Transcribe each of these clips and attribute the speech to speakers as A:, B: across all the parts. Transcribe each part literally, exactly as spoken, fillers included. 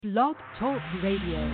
A: Blog Talk Radio.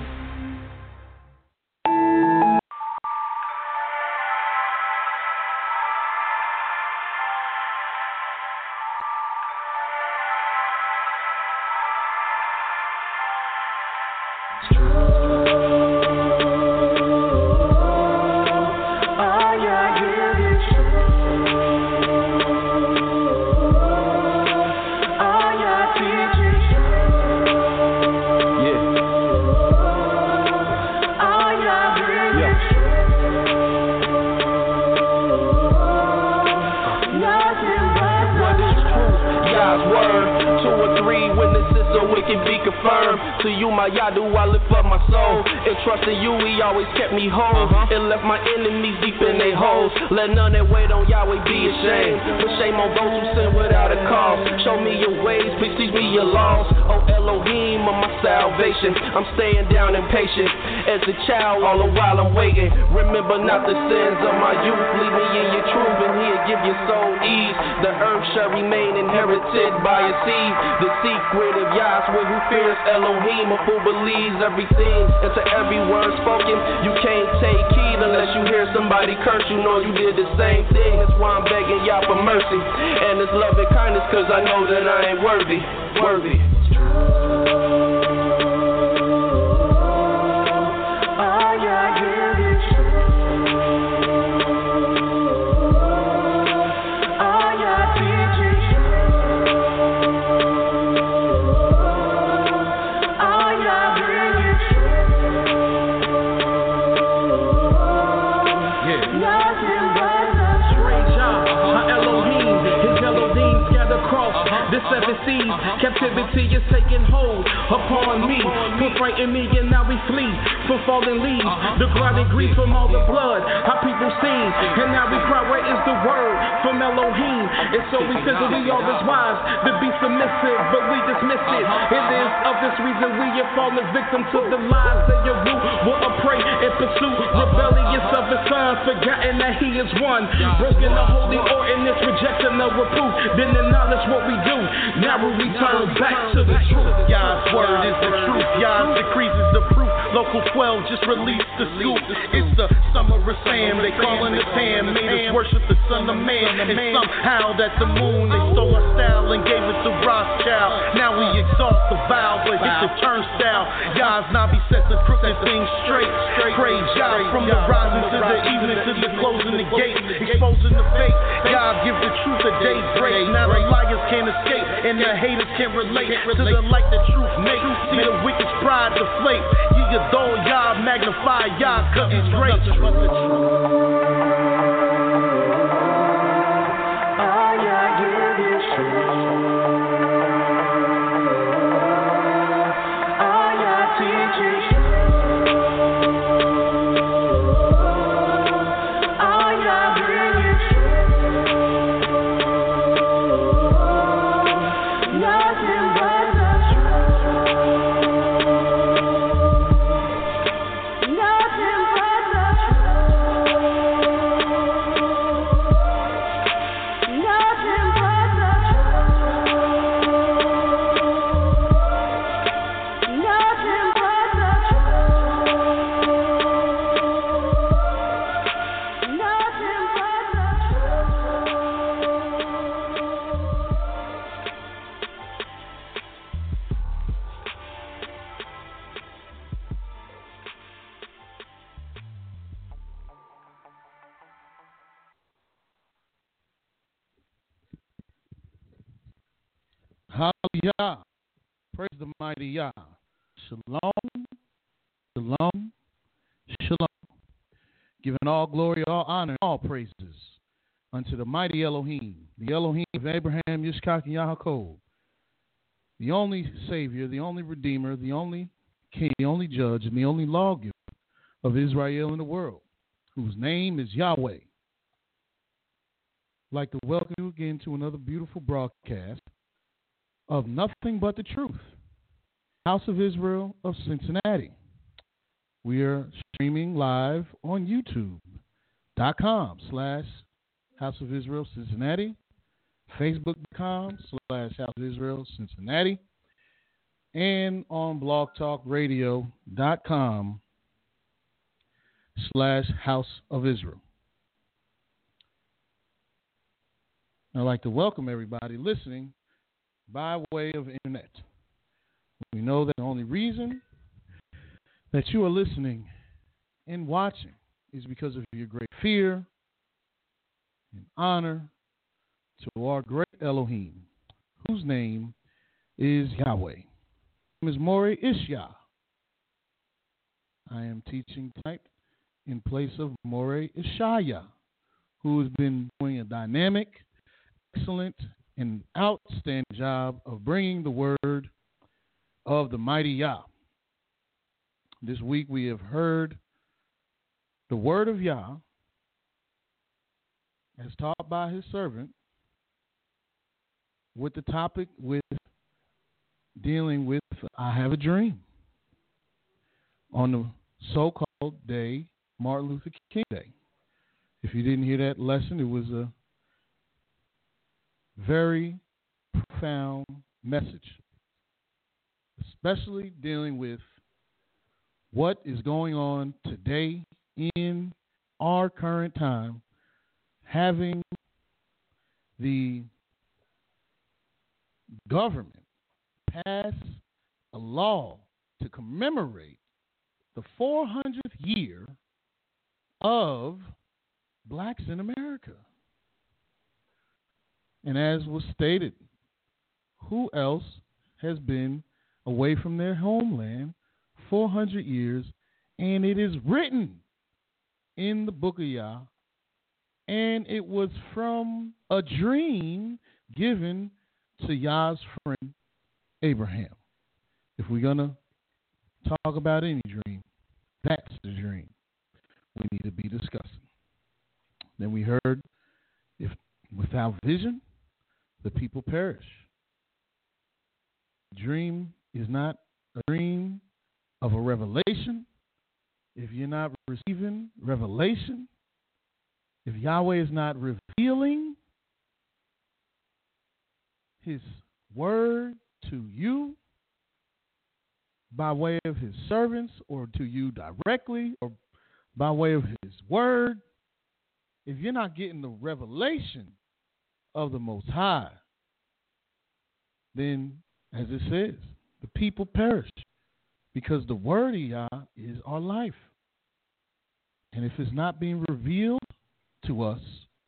B: To you, my Yadu, I lift up my soul. And trusting you, he always kept me whole. Uh-huh. And left my enemies deep in their holes. Let none that wait on Yahweh be ashamed. But shame on those who sin without a cause. Show me your ways, please teach me your laws. Oh Elohim of my salvation, I'm staying down and patient. As a child, all the while I'm waiting. Remember not the sins of my youth. Lead me in your truth, and he'll give your soul ease. The earth shall remain inherited by a seed. The secret of Yahweh who fears Elohim, a fool believes everything. And to every word spoken, you can't take heed unless you hear somebody curse. You know you did the same thing. That's why I'm begging Yah for mercy and His love and kindness, cause I know that I ain't worthy, worthy.
C: The seven seas, uh-huh. Captivity is taking hold upon me. Put frighten me and now we flee from fallen leaves. Uh-huh. The grinding grief from all the blood, how people sing. And now we cry, where is the word from Elohim? And so we figure we are as wise to be submissive, but we dismiss it. Uh-huh. It is of this reason we have fallen victim to the lies that your root will pray and pursue. Rebellious of the Son, forgotten that He is one. Broken the holy ordinance, rejecting the reproof. Then acknowledge what we do. Now we return back to the truth.
D: Yah's word is the truth. Yah's decrees is the proof. Local twelve just released the scoop. It's the summer of Sam. They calling us Ham. Made us worship the Son of Man. And somehow that the moon they stole our style and gave it to Rothschild. Now we exalt the vow, but hit the turnstile. Yah's Nabi set the crooked things straight. Praise Yah from the rising to the evening to the closing the gate. Exposing the fake. Yah give the truth a daybreak. Now the liars can't escape. And the haters can't relate to the light that truth makes. See the wicked's pride deflate. You adore Yah, magnify Yah, cause He's great.
E: Hallelujah. Praise the mighty Yah. Shalom, shalom, shalom. Giving all glory, all honor, and all praises unto the mighty Elohim, the Elohim of Abraham, Yitzchak, and Yaakov, the only Savior, the only Redeemer, the only King, the only Judge, and the only lawgiver of Israel and the world, whose name is Yahweh. I'd like to welcome you again to another beautiful broadcast of Nothing But the Truth, House of Israel of Cincinnati. We are streaming live on YouTube.com slash House of Israel Cincinnati, Facebook.com slash House of Israel Cincinnati, and on blogtalkradio.com slash House of Israel. I'd like to welcome everybody listening by way of internet. We know that the only reason that you are listening and watching is because of your great fear and honor to our great Elohim, whose name is Yahweh. My name is Morey Ishya. I am teaching tonight in place of Morey Ishaya, who has been doing a dynamic, excellent, and outstanding job of bringing the word of the mighty Yah. This week we have heard the word of Yah as taught by his servant, with the topic with dealing with I have a dream on the so-called day, Martin Luther King Day. If you didn't hear that lesson, it was a very profound message, especially dealing with what is going on today in our current time, having the government pass a law to commemorate the four hundredth year of blacks in America. And as was stated, who else has been away from their homeland four hundred years, and it is written in the book of Yah, and it was from a dream given to Yah's friend Abraham. If we're going to talk about any dream, that's the dream we need to be discussing. Then we heard, if without vision, the people perish. Dream is not a dream of a revelation. If you're not receiving revelation, if Yahweh is not revealing his word to you by way of his servants, or to you directly, or by way of his word, if you're not getting the revelation of the Most High, then, as it says, the people perish, because the word of Yah is our life. And if it's not being revealed to us,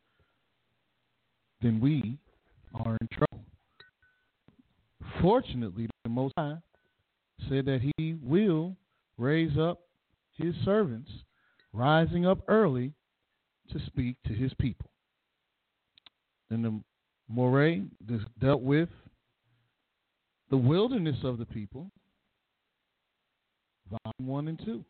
E: then we are in trouble. Fortunately, the Most High said that he will raise up his servants, rising up early to speak to his people. And the Morey dealt with the wilderness of the people, volume one and two.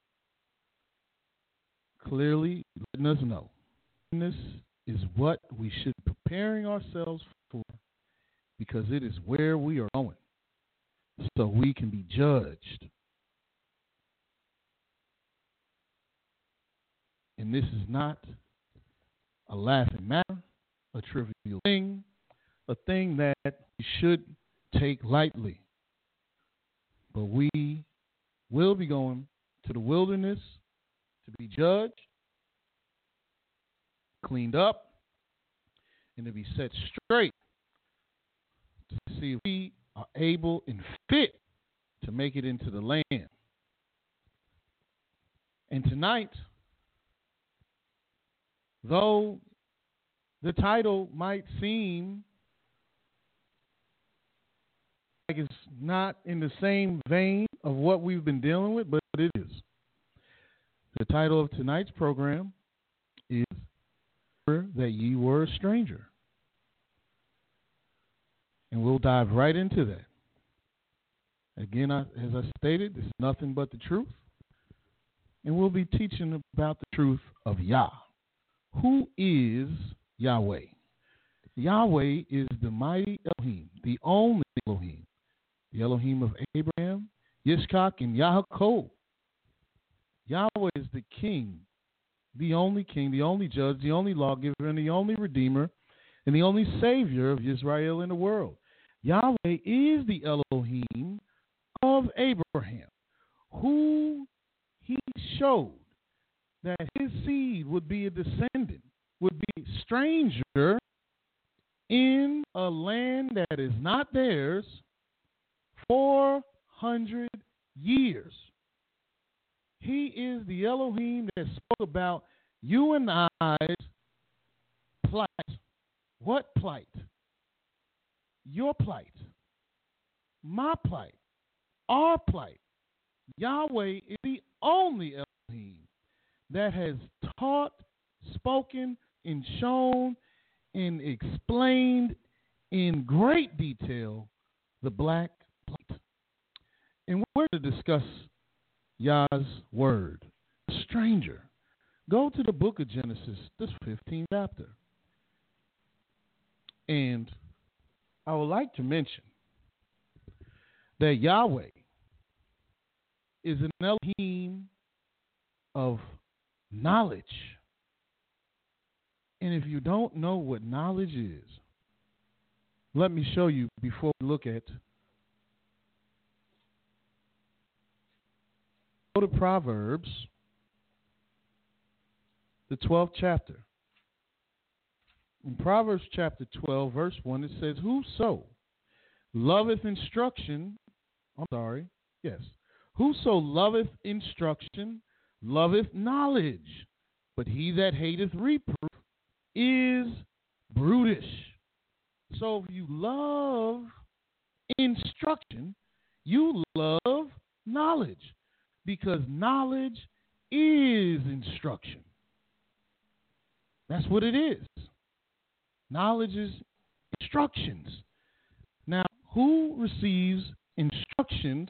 E: Clearly letting us know this is what we should be preparing ourselves for, because it is where we are going, so we can be judged. And this is not a laughing matter, a trivial thing, a thing that we should take lightly. But we will be going to the wilderness to be judged, cleaned up, and to be set straight to see if we are able and fit to make it into the land. And tonight, though the title might seem like it's not in the same vein of what we've been dealing with, but it is. The title of tonight's program is That Ye Were a Stranger. And we'll dive right into that. Again, I, as I stated, this is nothing but the truth. And we'll be teaching about the truth of Yah. Who is Yahweh? Yahweh is the mighty Elohim, the only Elohim, the Elohim of Abraham, Yitzchak, and Yaakov. Yahweh is the king, the only king, the only judge, the only lawgiver, and the only redeemer, and the only savior of Israel in the world. Yahweh is the Elohim Abraham, who he showed that his seed would be a descendant, would be a stranger in a land that is not theirs four hundred years. He is the Elohim that spoke about you and I's plight. What plight? Your plight. My plight. Our plight. Yahweh is the only Elohim that has taught, spoken, and shown and explained in great detail the black plight. And we're to discuss Yah's word, stranger. Go to the book of Genesis, this fifteenth chapter. And I would like to mention that Yahweh is an Elohim of knowledge. And if you don't know what knowledge is, let me show you before we look at. Go to Proverbs, the twelfth chapter. In Proverbs chapter twelve, verse one, it says, Whoso loveth instruction, I'm sorry, yes. Whoso loveth instruction, loveth knowledge, but he that hateth reproof is brutish. So if you love instruction, you love knowledge, because knowledge is instruction. That's what it is. Knowledge is instructions. Now, who receives instructions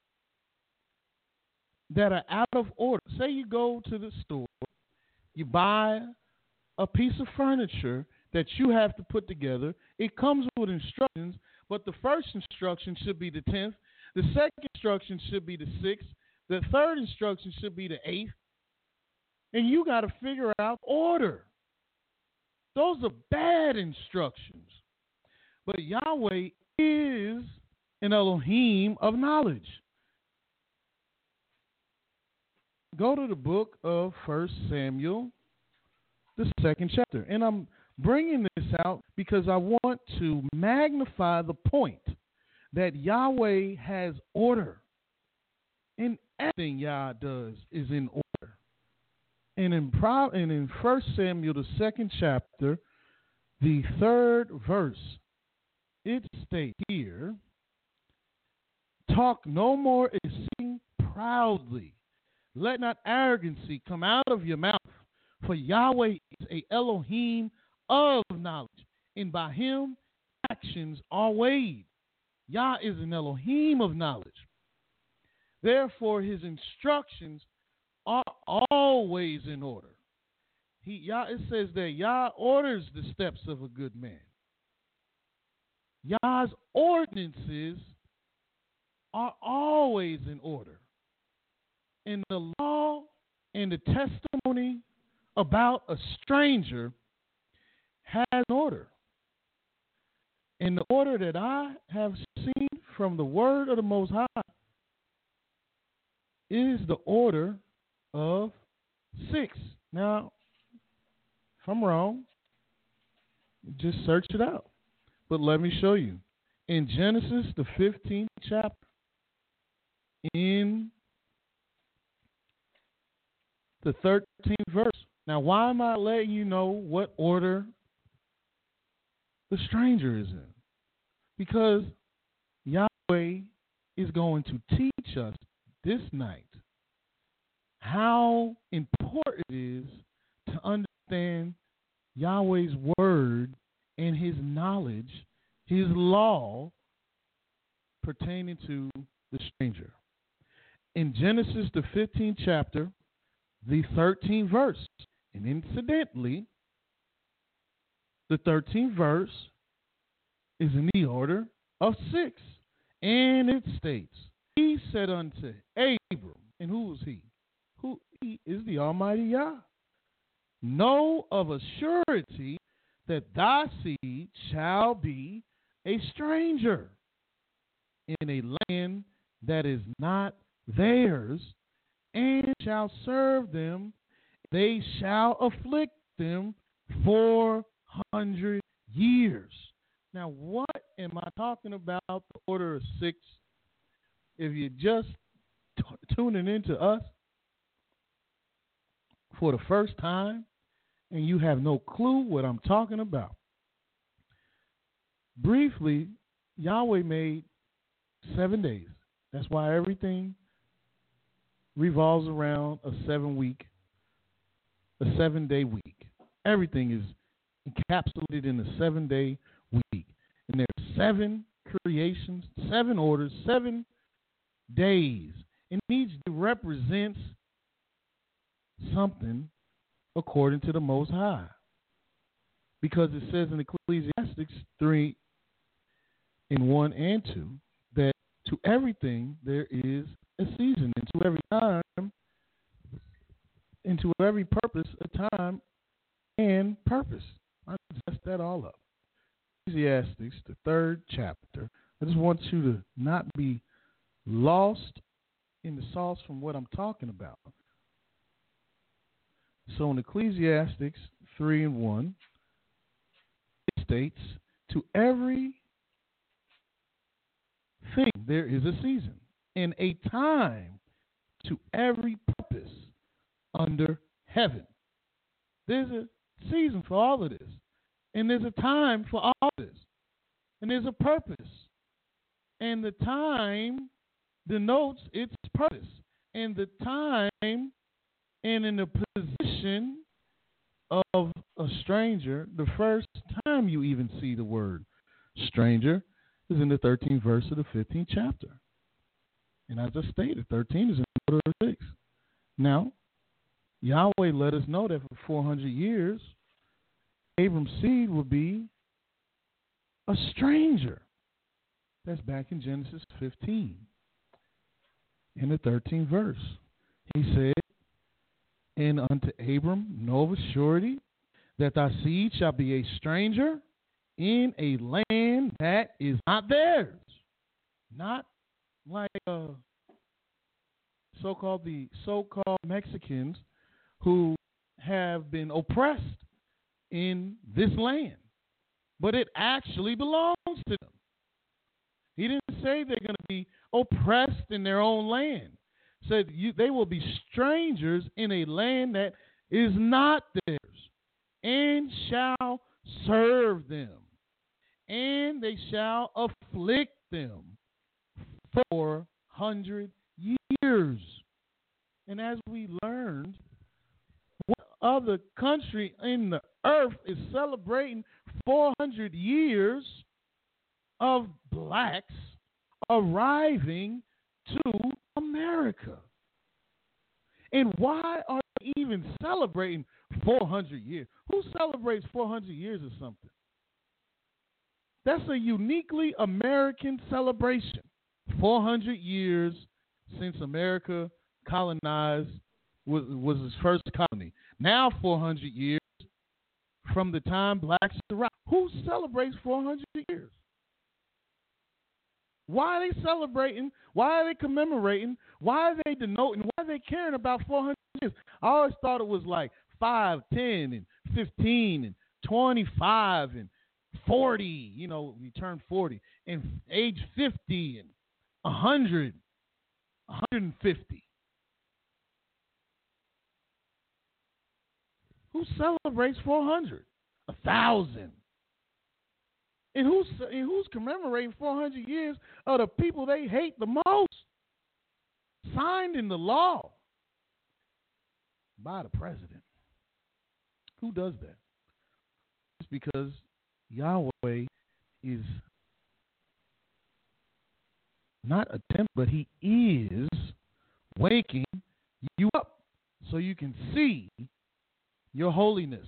E: that are out of order? Say you go to the store, you buy a piece of furniture that you have to put together. It comes with instructions, but the first instruction should be the tenth. The second instruction should be the sixth. The third instruction should be the eighth. And you got to figure out order. Those are bad instructions. But Yahweh is an Elohim of knowledge. Go to the book of First Samuel, the second chapter. And I'm bringing this out because I want to magnify the point that Yahweh has order. And everything Yah does is in order. And in Pro, and in First Samuel, the second chapter, the third verse, it states here, talk no more exceeding proudly. Let not arrogancy come out of your mouth, for Yahweh is a Elohim of knowledge, and by him actions are weighed. Yah is an Elohim of knowledge. Therefore, his instructions are always in order. He, Yah, it says that Yah orders the steps of a good man. Yah's ordinances are always in order. And the law and the testimony about a stranger has an order. And the order that I have seen from the word of the Most High is the order of six. Now, if I'm wrong, just search it out. But let me show you. In Genesis, the fifteenth chapter, in the thirteenth verse. Now, why am I letting you know what order the stranger is in? Because Yahweh is going to teach us this night how important it is to understand Yahweh's word and his knowledge, his law pertaining to the stranger. In Genesis, the fifteenth chapter, the thirteenth verse, and incidentally, the thirteenth verse is in the order of six, and it states, he said unto Abram, and who is he? Who he is the Almighty Yah. Know of a surety that thy seed shall be a stranger in a land that is not theirs, and shall serve them. They shall afflict them four hundred years. Now, what am I talking about? The order of six. If you're just t- tuning into us for the first time and you have no clue what I'm talking about, briefly, Yahweh made seven days. That's why everything revolves around a seven week, a seven day week. Everything is encapsulated in a seven day week. And there's seven creations, seven orders, seven days. And each day represents something according to the Most High. Because it says in Ecclesiastes three in one and two that to everything there is a season, and to every time, and to every purpose a time and purpose. I messed that all up. Ecclesiastes, the third chapter. I just want you to not be lost in the sauce from what I'm talking about. So in Ecclesiastes three and one, it states, to every thing there is a season, and a time to every purpose under heaven. There's a season for all of this, and there's a time for all of this, and there's a purpose. And the time denotes its purpose, and the time and in the position of a stranger. The first time you even see the word stranger is in the thirteenth verse of the fifteenth chapter. And as I stated, thirteen is in order of six. Now, Yahweh let us know that for four hundred years, Abram's seed will be a stranger. That's back in Genesis fifteen, in the thirteenth verse. He said, and unto Abram know of a surety that thy seed shall be a stranger in a land that is not theirs. Not like uh, so-called the so-called Mexicans who have been oppressed in this land. But it actually belongs to them. He didn't say they're going to be oppressed in their own land. He said you, they will be strangers in a land that is not theirs, and shall serve them, and they shall afflict them four hundred years. And as we learned, what other country in the earth is celebrating four hundred years of blacks arriving to America? And why are they even celebrating four hundred years? Who celebrates four hundred years or something? That's a uniquely American celebration. four hundred years since America colonized, was, was its first colony. Now four hundred years from the time blacks arrived. Who celebrates four hundred years? Why are they celebrating? Why are they commemorating? Why are they denoting? Why are they caring about four hundred years? I always thought it was like five, ten, and fifteen, and twenty-five, and forty. You know, you turn forty, and age fifty, and one hundred, one hundred fifty. Who celebrates four hundred? A thousand. And who's, and who's commemorating four hundred years of the people they hate the most? Signed in the law by the president. Who does that? It's because Yahweh is not attempt, but he is waking you up so you can see your holiness.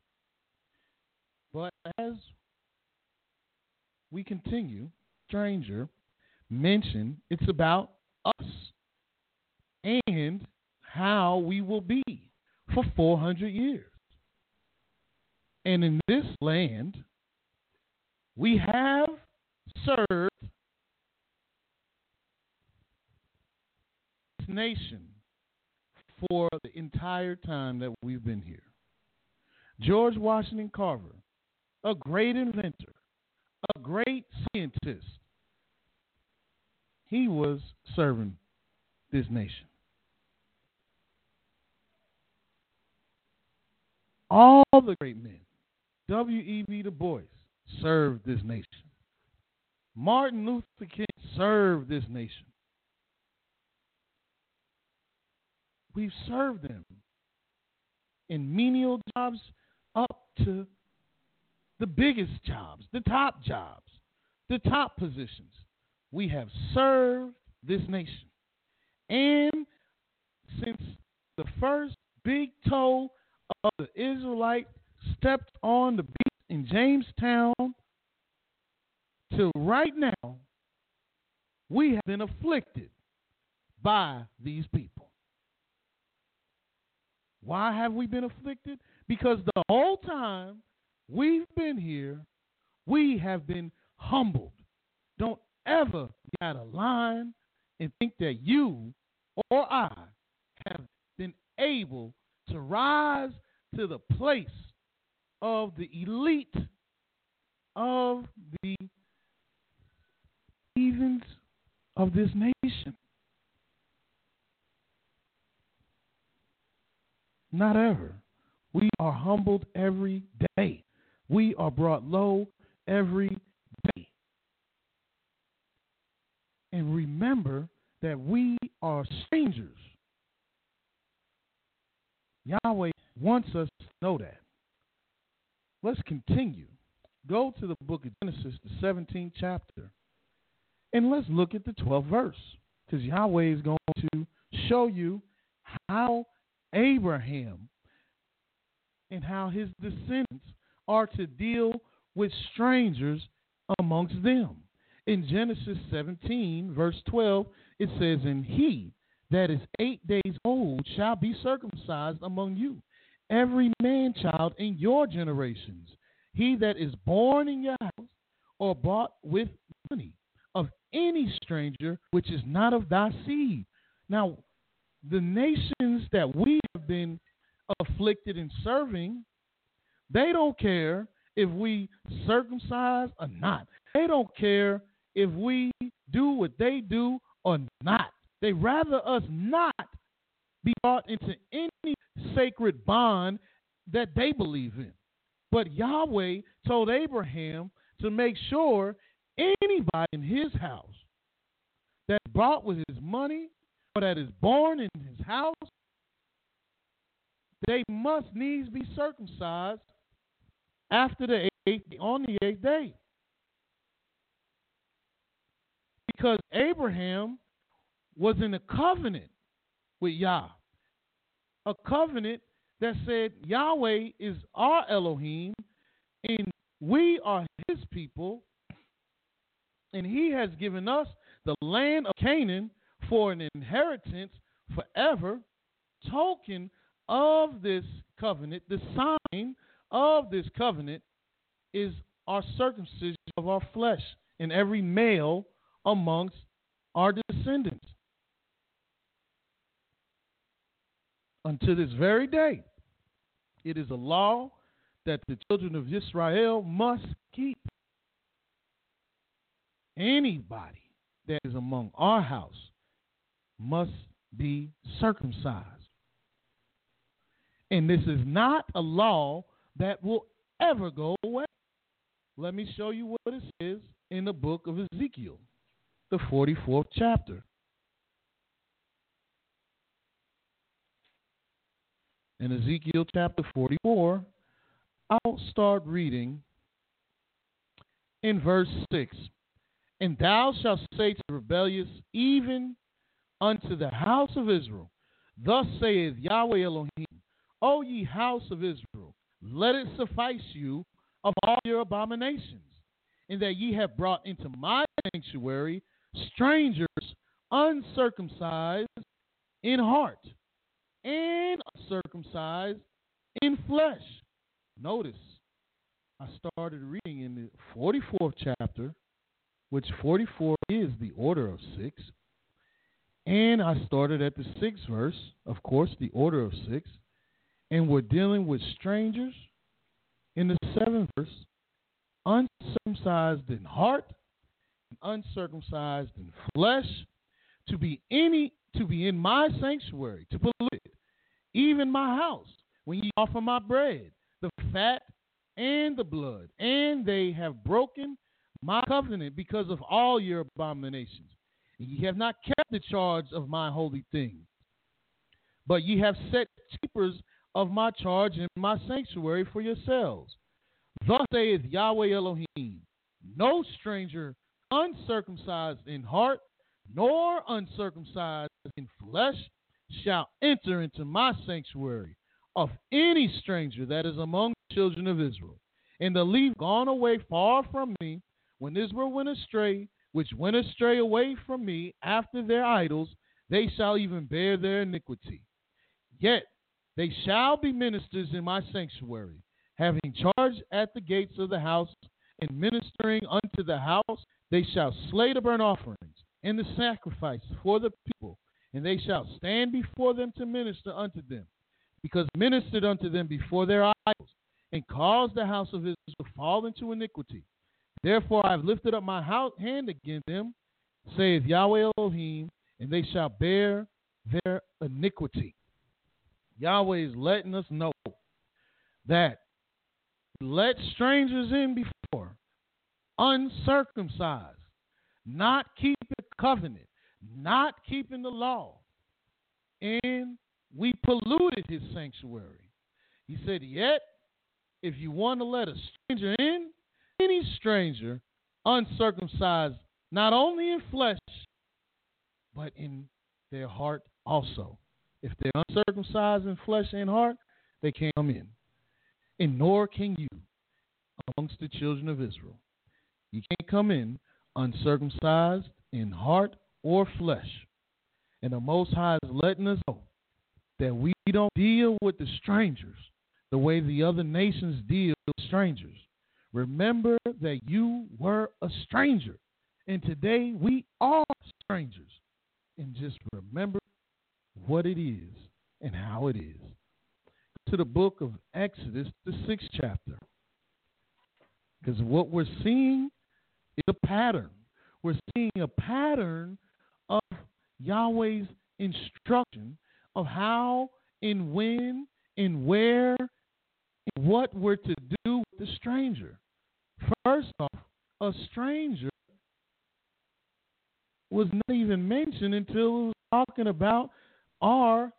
E: But as we continue, stranger mention it's about us and how we will be for four hundred years. And in this land, we have served nation for the entire time that we've been here. George Washington Carver, a great inventor, a great scientist, he was serving this nation. All the great men, W E B Du Bois, served this nation. Martin Luther King served this nation. We've served them in menial jobs up to the biggest jobs, the top jobs, the top positions. We have served this nation. And since the first big toe of the Israelite stepped on the beach in Jamestown till right now, we have been afflicted by these people. Why have we been afflicted? Because the whole time we've been here, we have been humbled. Don't ever get out of line and think that you or I have been able to rise to the place of the elite of the heathens of this nation. Not ever. We are humbled every day. We are brought low every day. And remember that we are strangers. Yahweh wants us to know that. Let's continue. Go to the book of Genesis, the seventeenth chapter, and let's look at the twelfth verse, because Yahweh is going to show you how Abraham and how his descendants are to deal with strangers amongst them. In Genesis seventeen, verse twelve, it says, "And he that is eight days old shall be circumcised among you, every man child in your generations. He that is born in your house or bought with money of any stranger which is not of thy seed." Now, the nations that we have been afflicted in serving, they don't care if we circumcise or not. They don't care if we do what they do or not. They rather us not be brought into any sacred bond that they believe in. But Yahweh told Abraham to make sure anybody in his house that's bought with his money or that is born in his house, they must needs be circumcised after the eighth, on the eighth day. Because Abraham was in a covenant with Yah. A covenant that said Yahweh is our Elohim and we are his people, and he has given us the land of Canaan for an inheritance forever. Token of this covenant, the sign of this covenant, is our circumcision of our flesh in every male amongst our descendants. Unto this very day, it is a law that the children of Israel must keep. Anybody that is among our house must be circumcised. And this is not a law that will ever go away. Let me show you what it says in the book of Ezekiel, the forty-fourth chapter. In Ezekiel chapter forty-four, I'll start reading in verse six. "And thou shalt say to the rebellious, even unto the house of Israel, Thus saith Yahweh Elohim, O ye house of Israel, let it suffice you of all your abominations, in that ye have brought into my sanctuary strangers uncircumcised in heart and uncircumcised in flesh." Notice, I started reading in the forty-fourth chapter, which forty-four is the order of six. And I started at the sixth verse, of course, the order of six, and we're dealing with strangers in the seventh verse, uncircumcised in heart, and uncircumcised in flesh, to be any to be in my sanctuary, to pollute it, even my house, when ye offer my bread, the fat and the blood, and they have broken my covenant because of all your abominations. And ye have not kept the charge of my holy things, but ye have set keepers of my charge in my sanctuary for yourselves. Thus saith Yahweh Elohim, no stranger uncircumcised in heart, nor uncircumcised in flesh shall enter into my sanctuary of any stranger that is among the children of Israel. And the leave gone away far from me, when Israel went astray, which went astray away from me after their idols, they shall even bear their iniquity. Yet they shall be ministers in my sanctuary, having charge at the gates of the house, and ministering unto the house. They shall slay the burnt offerings and the sacrifice for the people, and they shall stand before them to minister unto them, because ministered unto them before their idols, and caused the house of Israel to fall into iniquity. Therefore I have lifted up my hand against them, saith Yahweh Elohim, and they shall bear their iniquity. Yahweh is letting us know that let strangers in before, uncircumcised, not keeping the covenant, not keeping the law, and we polluted his sanctuary. He said, yet, if you want to let a stranger in, any stranger, uncircumcised, not only in flesh, but in their heart also. If they're uncircumcised in flesh and heart, they can't come in. And nor can you amongst the children of Israel. You can't come in uncircumcised in heart or flesh. And the Most High is letting us know that we don't deal with the strangers the way the other nations deal with strangers. Remember that you were a stranger, and today we are strangers. And just remember what it is and how it is. To the book of Exodus, the sixth chapter. Because what we're seeing is a pattern. We're seeing a pattern of Yahweh's instruction of how and when and where and what we're to do with the stranger. First off, a stranger was not even mentioned until it was talking about our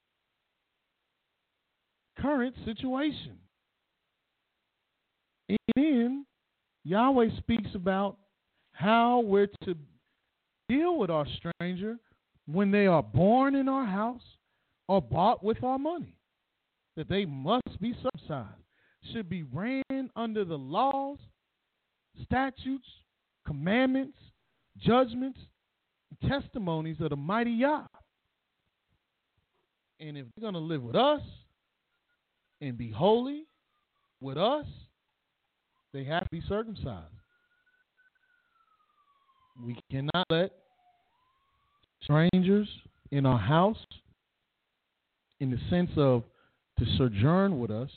E: current situation. And then Yahweh speaks about how we're to deal with our stranger when they are born in our house or bought with our money, that they must be circumcised, should be ran under the laws, statutes, commandments, judgments, and testimonies of the mighty Yah. And if they're going to live with us and be holy with us, they have to be circumcised. We cannot let strangers in our house, in the sense of to sojourn with us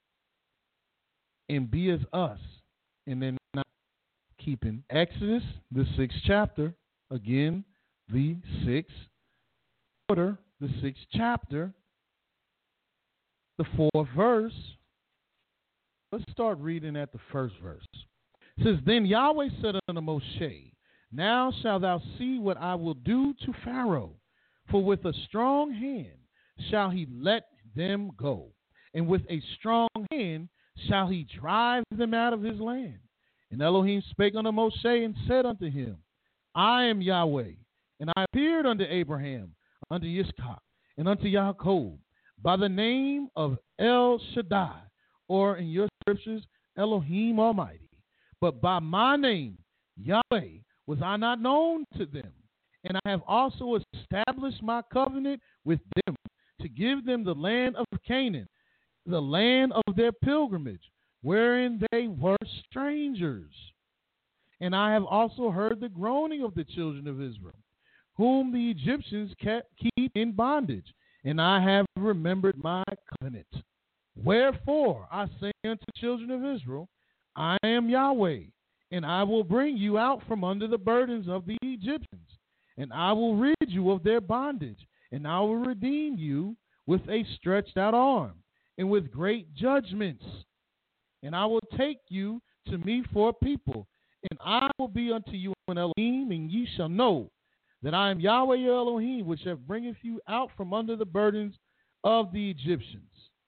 E: and be as us, and then not keeping. Exodus, the sixth chapter, again, the sixth order, the sixth chapter, the fourth verse. Let's start reading at the first verse. It says, Then Yahweh said unto Moshe, Now shalt thou see what I will do to Pharaoh, for with a strong hand shall he let them go, and with a strong hand shall he drive them out of his land. And Elohim spake unto Moshe and said unto him, I am Yahweh, and I appeared unto Abraham, unto Yitzchak, and unto Jacob, by the name of El Shaddai, or in your scriptures, Elohim Almighty. But by my name, Yahweh, was I not known to them. And I have also established my covenant with them, to give them the land of Canaan, the land of their pilgrimage, wherein they were strangers. And I have also heard the groaning of the children of Israel, whom the Egyptians kept keep in bondage, and I have remembered my covenant. Wherefore I say unto the children of Israel, I am Yahweh, and I will bring you out from under the burdens of the Egyptians, and I will rid you of their bondage, and I will redeem you with a stretched out arm, and with great judgments. And I will take you to me for a people, and I will be unto you an Elohim, and ye shall know that I am Yahweh your Elohim, which have bringeth you out from under the burdens of the Egyptians.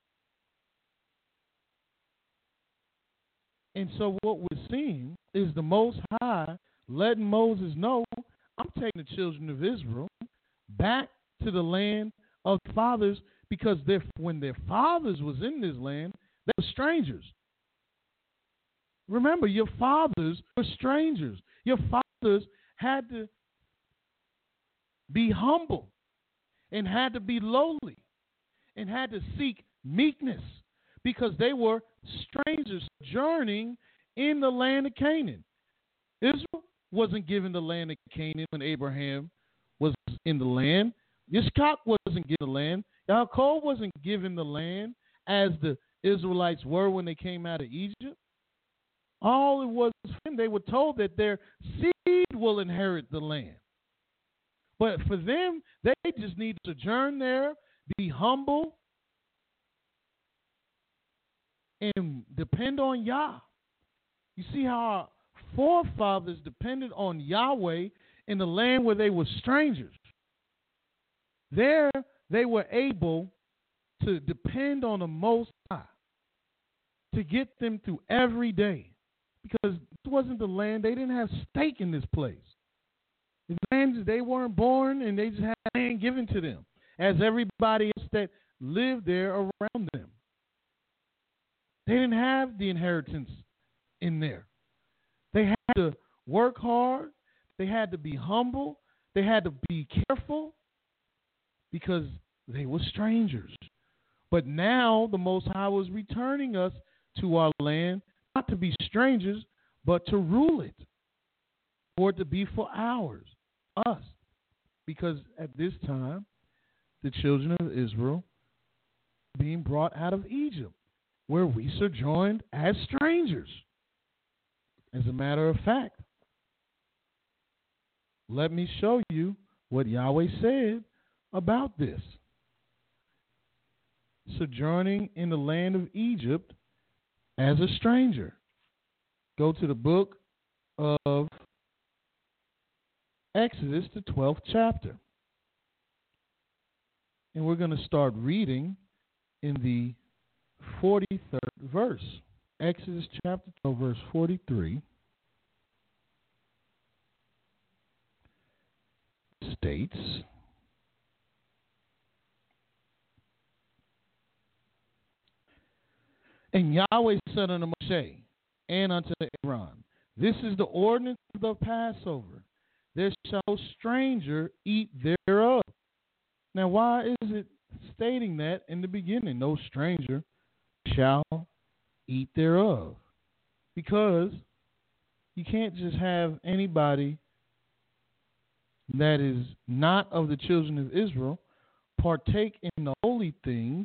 E: And so what we're seeing is the Most High letting Moses know, I'm taking the children of Israel back to the land of the fathers, because when their fathers was in this land, they were strangers. Remember, your fathers were strangers. Your fathers had to be humble and had to be lowly and had to seek meekness, because they were strangers journeying in the land of Canaan. Israel wasn't given the land of Canaan when Abraham was in the land. Yitzchak wasn't given the land. Yaakov wasn't given the land as the Israelites were when they came out of Egypt. All it was, they were told that their seed will inherit the land. But for them, they just need to sojourn there, be humble, and depend on Yah. You see how our forefathers depended on Yahweh in the land where they were strangers. There, they were able to depend on the Most High to get them through every day, because this wasn't the land. They didn't have stake in this place. The land, they weren't born, and they just had land given to them, as everybody else that lived there around them. They didn't have the inheritance in there. They had to work hard. They had to be humble. They had to be careful, because they were strangers. But now the Most High was returning us to our land, not to be strangers, but to rule it, for it to be for ours, us. Because at this time, the children of Israel being brought out of Egypt, where we sojourned as strangers. As a matter of fact, let me show you what Yahweh said about this. Sojourning in the land of Egypt as a stranger. Go to the book of Exodus, the twelfth chapter. And we're going to start reading in the forty-third verse. Exodus chapter twelve, verse forty-three states, and Yahweh said unto Moshe and unto Aaron, this is the ordinance of the Passover. There shall no stranger eat thereof. Now, why is it stating that in the beginning? No stranger shall eat thereof. Because you can't just have anybody that is not of the children of Israel partake in the holy things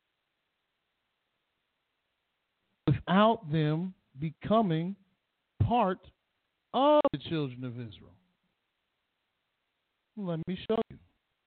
E: without them becoming part of the children of Israel. Let me show you.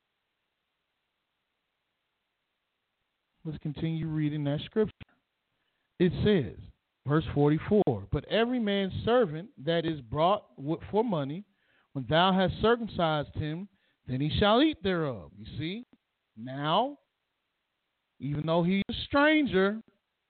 E: Let's continue reading that scripture. It says, verse forty-four, but every man's servant that is brought for money, when thou hast circumcised him, then he shall eat thereof. You see, now, even though he's a stranger,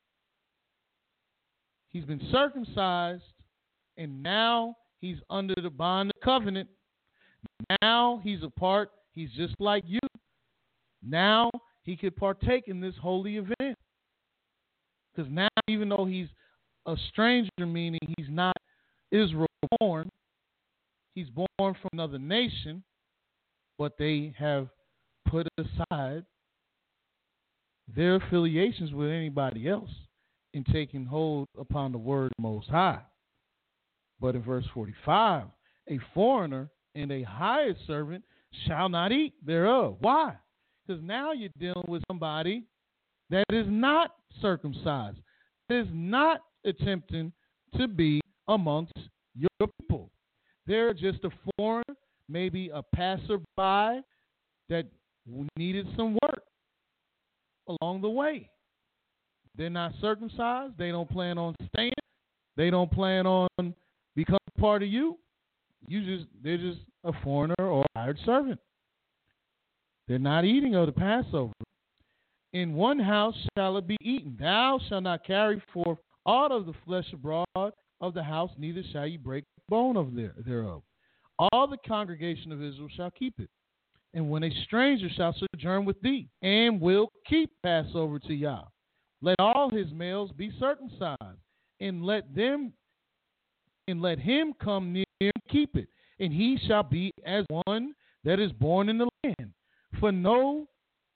E: he's been circumcised, and now he's under the bond of covenant. Now he's a part, he's just like you. Now he could partake in this holy event. Because now, even though he's a stranger, meaning he's not Israel born, he's born from another nation, but they have put aside their affiliations with anybody else in taking hold upon the word Most High. But in verse forty-five, a foreigner and a hired servant shall not eat thereof. Why? Because now you're dealing with somebody that is not circumcised, that is not attempting to be amongst your people. They're just a foreigner, maybe a passerby that needed some work along the way. They're not circumcised. They don't plan on staying. They don't plan on becoming part of you. You just they're just a foreigner or a hired servant. They're not eating of the Passover. In one house shall it be eaten. Thou shalt not carry forth aught of the flesh abroad of the house, neither shall you break bone of there, thereof. All the congregation of Israel shall keep it. And when a stranger shall sojourn with thee, and will keep Passover to Yah, let all his males be circumcised, and let them and let him come near and keep it, and he shall be as one that is born in the land. For no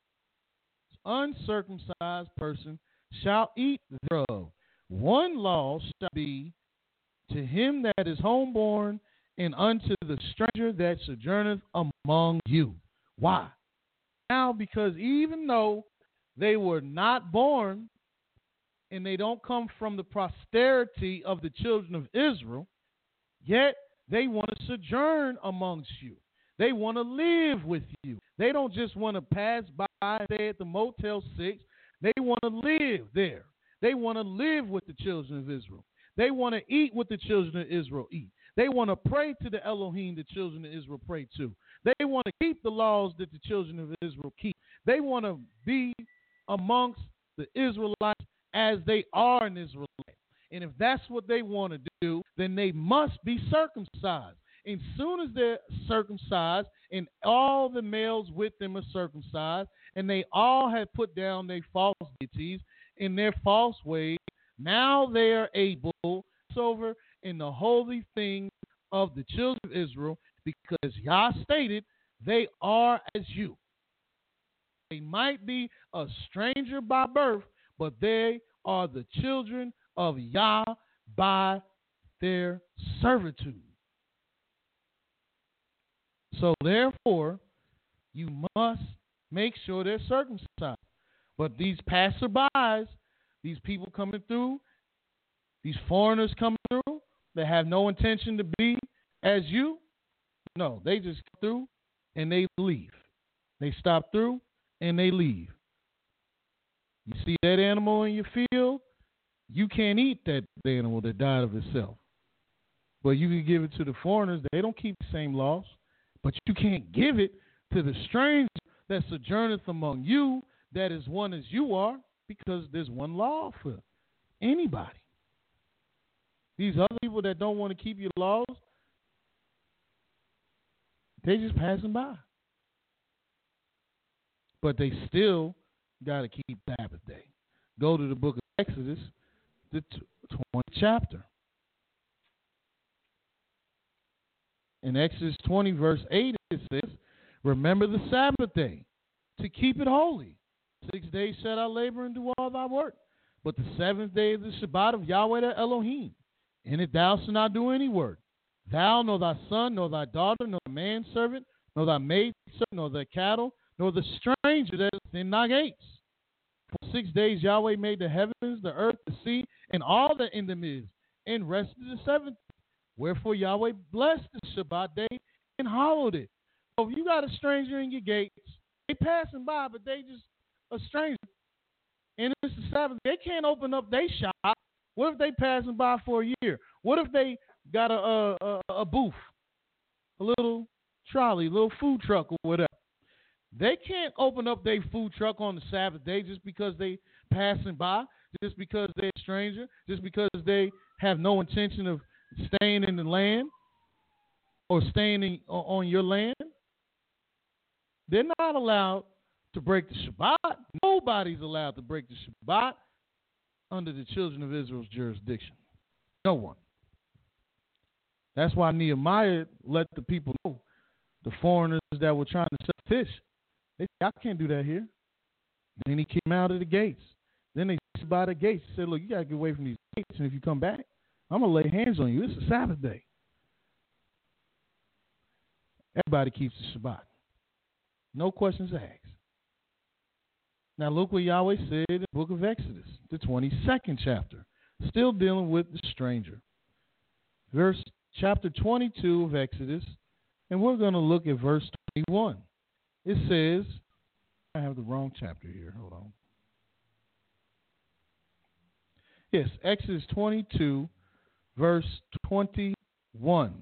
E: uncircumcised person shall eat thereof. One law shall be to him that is homeborn, and unto the stranger that sojourneth among you. Why? Now, because even though they were not born and they don't come from the posterity of the children of Israel, yet they want to sojourn amongst you. They want to live with you. They don't just want to pass by, stay at the Motel six. They want to live there. They want to live with the children of Israel. They want to eat what the children of Israel eat. They want to pray to the Elohim the children of Israel pray to. They want to keep the laws that the children of Israel keep. They want to be amongst the Israelites as they are in Israel. And if that's what they want to do, then they must be circumcised. And soon as they're circumcised, and all the males with them are circumcised, and they all have put down their false deities in their false ways, now they are able to over in the holy things of the children of Israel, because Yah stated they are as you. They might be a stranger by birth, but they are the children of Yah by their servitude. So therefore, you must make sure they're circumcised. But these passerbys, these people coming through, these foreigners coming through, that have no intention to be as you, no, they just come through and they leave. They stop through and they leave. You see that animal in your field, you can't eat that animal that died of itself. But you can give it to the foreigners. They don't keep the same laws. But you can't give it to the stranger that sojourneth among you, that is one as you are, because there's one law for anybody. These other people that don't want to keep your laws, they just passing by. But they still got to keep Sabbath day. Go to the book of Exodus, the twentieth chapter. In Exodus twenty, verse eight, it says, remember the Sabbath day, to keep it holy. Six days shalt thou labor and do all thy work. But the seventh day is the Shabbat of Yahweh the Elohim. In it thou shalt not do any work. Thou, nor thy son, nor thy daughter, nor thy manservant, nor thy maidservant, nor thy cattle, nor the stranger that is in thy gates. For six days Yahweh made the heavens, the earth, the sea, and all that in them is, and rested the seventh. Wherefore Yahweh blessed the Shabbat day and hallowed it. So if you got a stranger in your gates, they passing by, but they just a stranger. And it's the Sabbath. They can't open up their shop. What if they passing by for a year? What if they got a a, a, a booth, a little trolley, a little food truck or whatever? They can't open up their food truck on the Sabbath day just because they passing by, just because they're a stranger, just because they have no intention of staying in the land or staying in, on your land. They're not allowed to break the Shabbat. Nobody's allowed to break the Shabbat under the children of Israel's jurisdiction. No one. That's why Nehemiah let the people know, the foreigners that were trying to sell fish. They said, I can't do that here. Then he came out of the gates. Then they stood by the gates and said, look, you got to get away from these gates, and if you come back, I'm going to lay hands on you. It's a Sabbath day. Everybody keeps the Shabbat. No questions asked. Now look what Yahweh said in the book of Exodus, the twenty-second chapter, still dealing with the stranger. Verse chapter twenty-two of Exodus, and we're going to look at verse twenty-one. It says, I have the wrong chapter here. Hold on. Yes, Exodus twenty-two, verse twenty-one.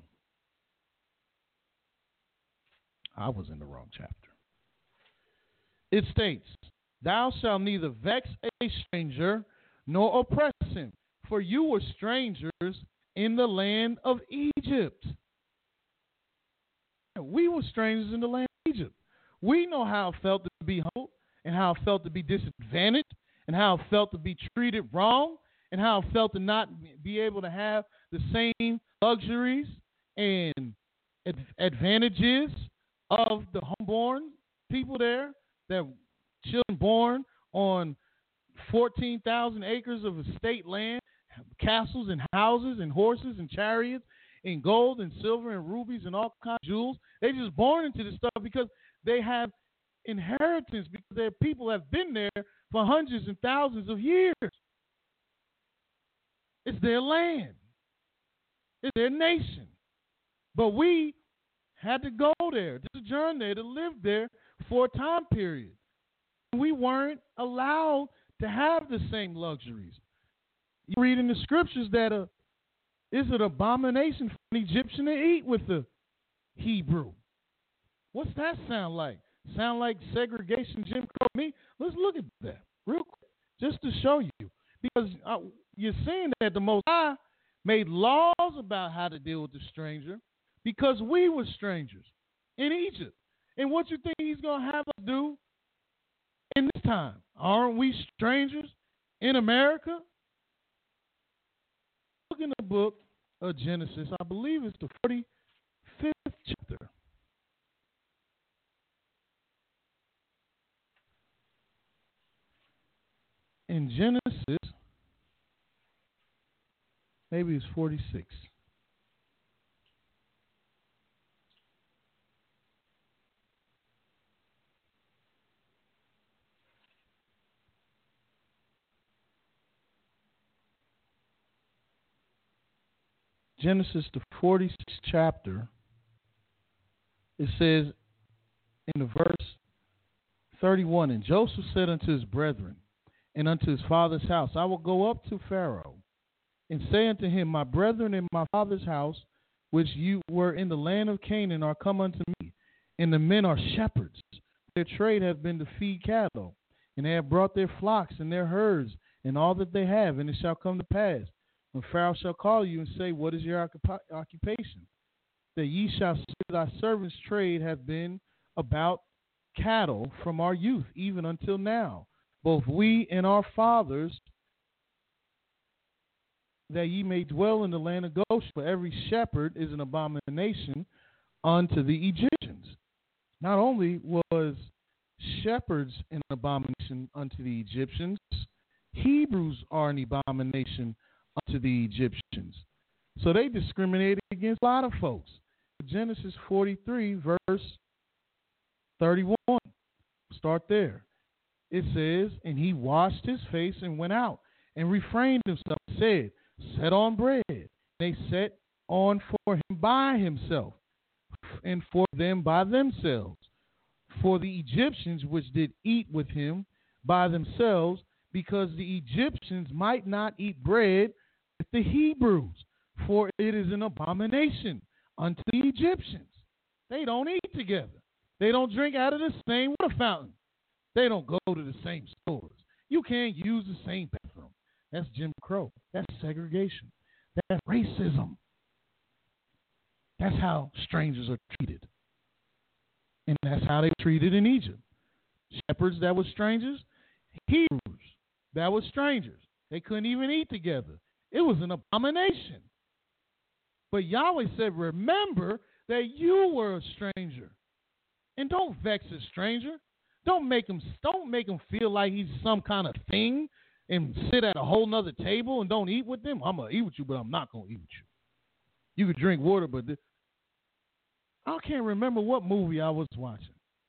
E: I was in the wrong chapter. It states, thou shalt neither vex a stranger nor oppress him, for you were strangers in the land of Egypt. We were strangers in the land of Egypt. We know how it felt to be humbled, and how it felt to be disadvantaged, and how it felt to be treated wrong, and how it felt to not be able to have the same luxuries and ad- advantages of the homeborn people there, that children born on fourteen thousand acres of estate land, castles and houses and horses and chariots and gold and silver and rubies and all kinds of jewels. They just born into this stuff because they have inheritance, because their people have been there for hundreds and thousands of years. It's their land. It's their nation. But we had to go there, to sojourn there, to live there for a time period. We weren't allowed to have the same luxuries. You read in the scriptures that a, it's an abomination for an Egyptian to eat with the Hebrew. What's that sound like? Sound like segregation, Jim Crow? Me? Let's look at that real quick, just to show you. Because uh, you're seeing that the Most High made laws about how to deal with the stranger because we were strangers in Egypt. And what you think he's going to have us do in this time? Aren't we strangers in America? Look in the book of Genesis. I believe it's the forty-fifth chapter. In Genesis, maybe it's forty-six. Genesis, the forty-sixth chapter, it says in the verse thirty-one, and Joseph said unto his brethren and unto his father's house, I will go up to Pharaoh and say unto him, my brethren in my father's house, which you were in the land of Canaan, are come unto me, and the men are shepherds. Their trade hath been to feed cattle, and they have brought their flocks and their herds and all that they have, and it shall come to pass, when Pharaoh shall call you and say, what is your occup- occupation? That ye shall say, thy servant's trade hath been about cattle from our youth, even until now, both we and our fathers, that ye may dwell in the land of Goshen. For every shepherd is an abomination unto the Egyptians. Not only was shepherds an abomination unto the Egyptians, Hebrews are an abomination unto the Egyptians. So they discriminated against a lot of folks. Genesis forty-three, verse thirty-one. Start there. It says, and he washed his face and went out and refrained himself and said, set on bread. They set on for him by himself and for them by themselves. For the Egyptians which did eat with him by themselves, because the Egyptians might not eat bread with the Hebrews, for it is an abomination unto the Egyptians. They don't eat together. They don't drink out of the same water fountain. They don't go to the same stores. You can't use the same bathroom. That's Jim Crow. That's segregation. That's racism. That's how strangers are treated. And that's how they were treated in Egypt. Shepherds that were strangers, Hebrews that were strangers. They couldn't even eat together. It was an abomination. But Yahweh said, remember that you were a stranger. And don't vex a stranger. Don't make him, don't make him feel like he's some kind of thing and sit at a whole nother table and don't eat with them. I'm going to eat with you, but I'm not going to eat with you. You could drink water, but th- I can't remember what movie I was watching.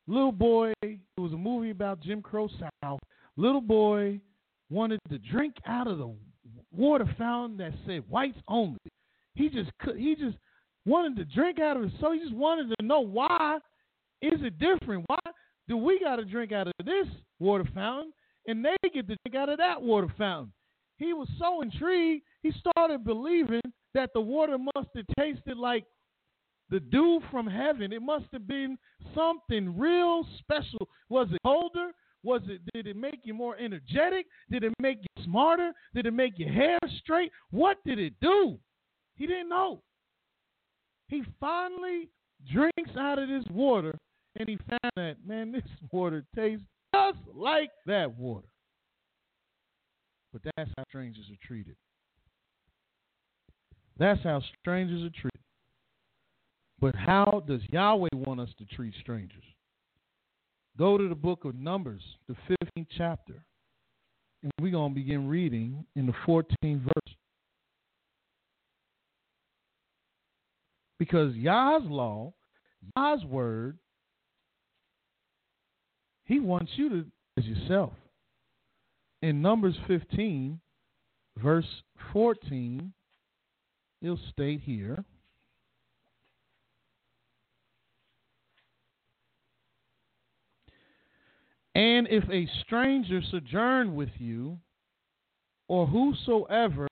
E: Little boy, it was a movie about Jim Crow South. Little boy wanted to drink out of the water fountain that said whites only. He just could, he just wanted to drink out of it, so he just wanted to know, why is it different? Why do we got to drink out of this water fountain and they get to drink out of that water fountain? He was so intrigued, he started believing that the water must have tasted like the dew from heaven. It must have been something real special. Was it colder? Was it? Did it make you more energetic? Did it make you smarter? Did it make your hair straight? What did it do? He didn't know. He finally drinks out of this water, and he found that, man, this water tastes just like that water. But that's how strangers are treated. That's how strangers are treated. But how does Yahweh want us to treat strangers? Go to the book of Numbers, the fifteenth chapter, and we're going to begin reading in the fourteenth verse. Because Yah's law, Yah's word, he wants you to as yourself. In Numbers fifteen, verse fourteen, it'll state here, and if a stranger sojourn with you, or whosoever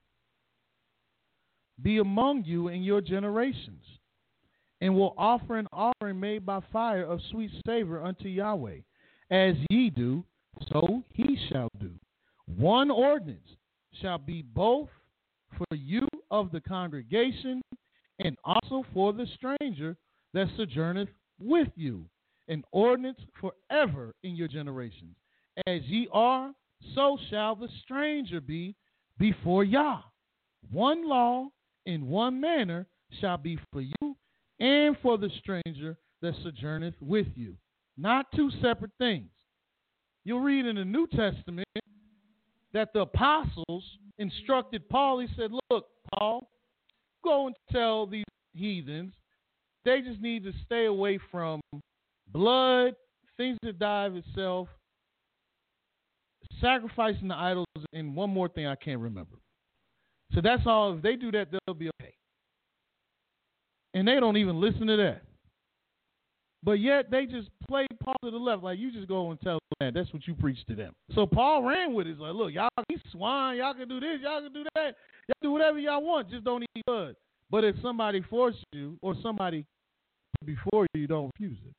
E: be among you in your generations, and will offer an offering made by fire of sweet savor unto Yahweh, as ye do, so he shall do. One ordinance shall be both for you of the congregation, and also for the stranger that sojourneth with you, an ordinance forever in your generations. As ye are, so shall the stranger be before Yah. One law in one manner shall be for you and for the stranger that sojourneth with you. Not two separate things. You'll read in the New Testament that the apostles instructed Paul. He said, look, Paul, go and tell these heathens they just need to stay away from blood, things that die of itself, sacrificing the idols, and one more thing I can't remember. So that's all. If they do that, they'll be okay. And they don't even listen to that. But yet they just play Paul to the left. Like, you just go and tell them that. That's what you preach to them. So Paul ran with it. He's like, look, y'all eat swine. Y'all can do this. Y'all can do that. Y'all do whatever y'all want. Just don't eat blood. But if somebody forces you or somebody before you, you don't refuse it.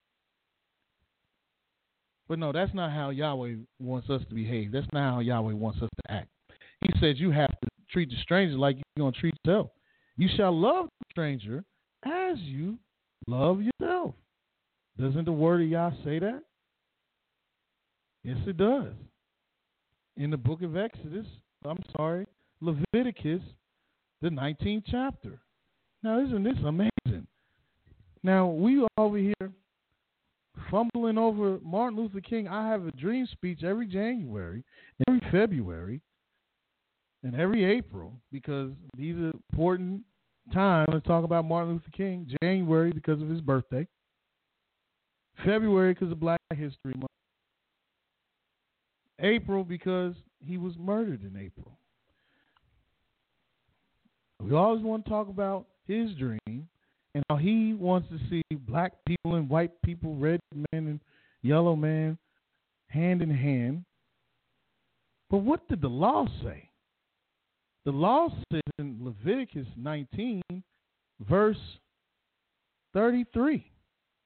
E: But no, that's not how Yahweh wants us to behave. That's not how Yahweh wants us to act. He says you have to treat the stranger like you're going to treat yourself. You shall love the stranger as you love yourself. Doesn't the word of Yah say that? Yes, it does. In the book of Exodus, I'm sorry, Leviticus, the nineteenth chapter. Now, isn't this amazing? Now, we over here fumbling over Martin Luther King. I have a dream speech every January, every February, and every April, because these are important times to talk about Martin Luther King. January because of his birthday. February because of Black History Month. April because he was murdered in April. We always want to talk about his dream and how he wants to see black people and white people, red man and yellow man, hand in hand. But what did the law say? The law says in Leviticus nineteen, verse thirty-three.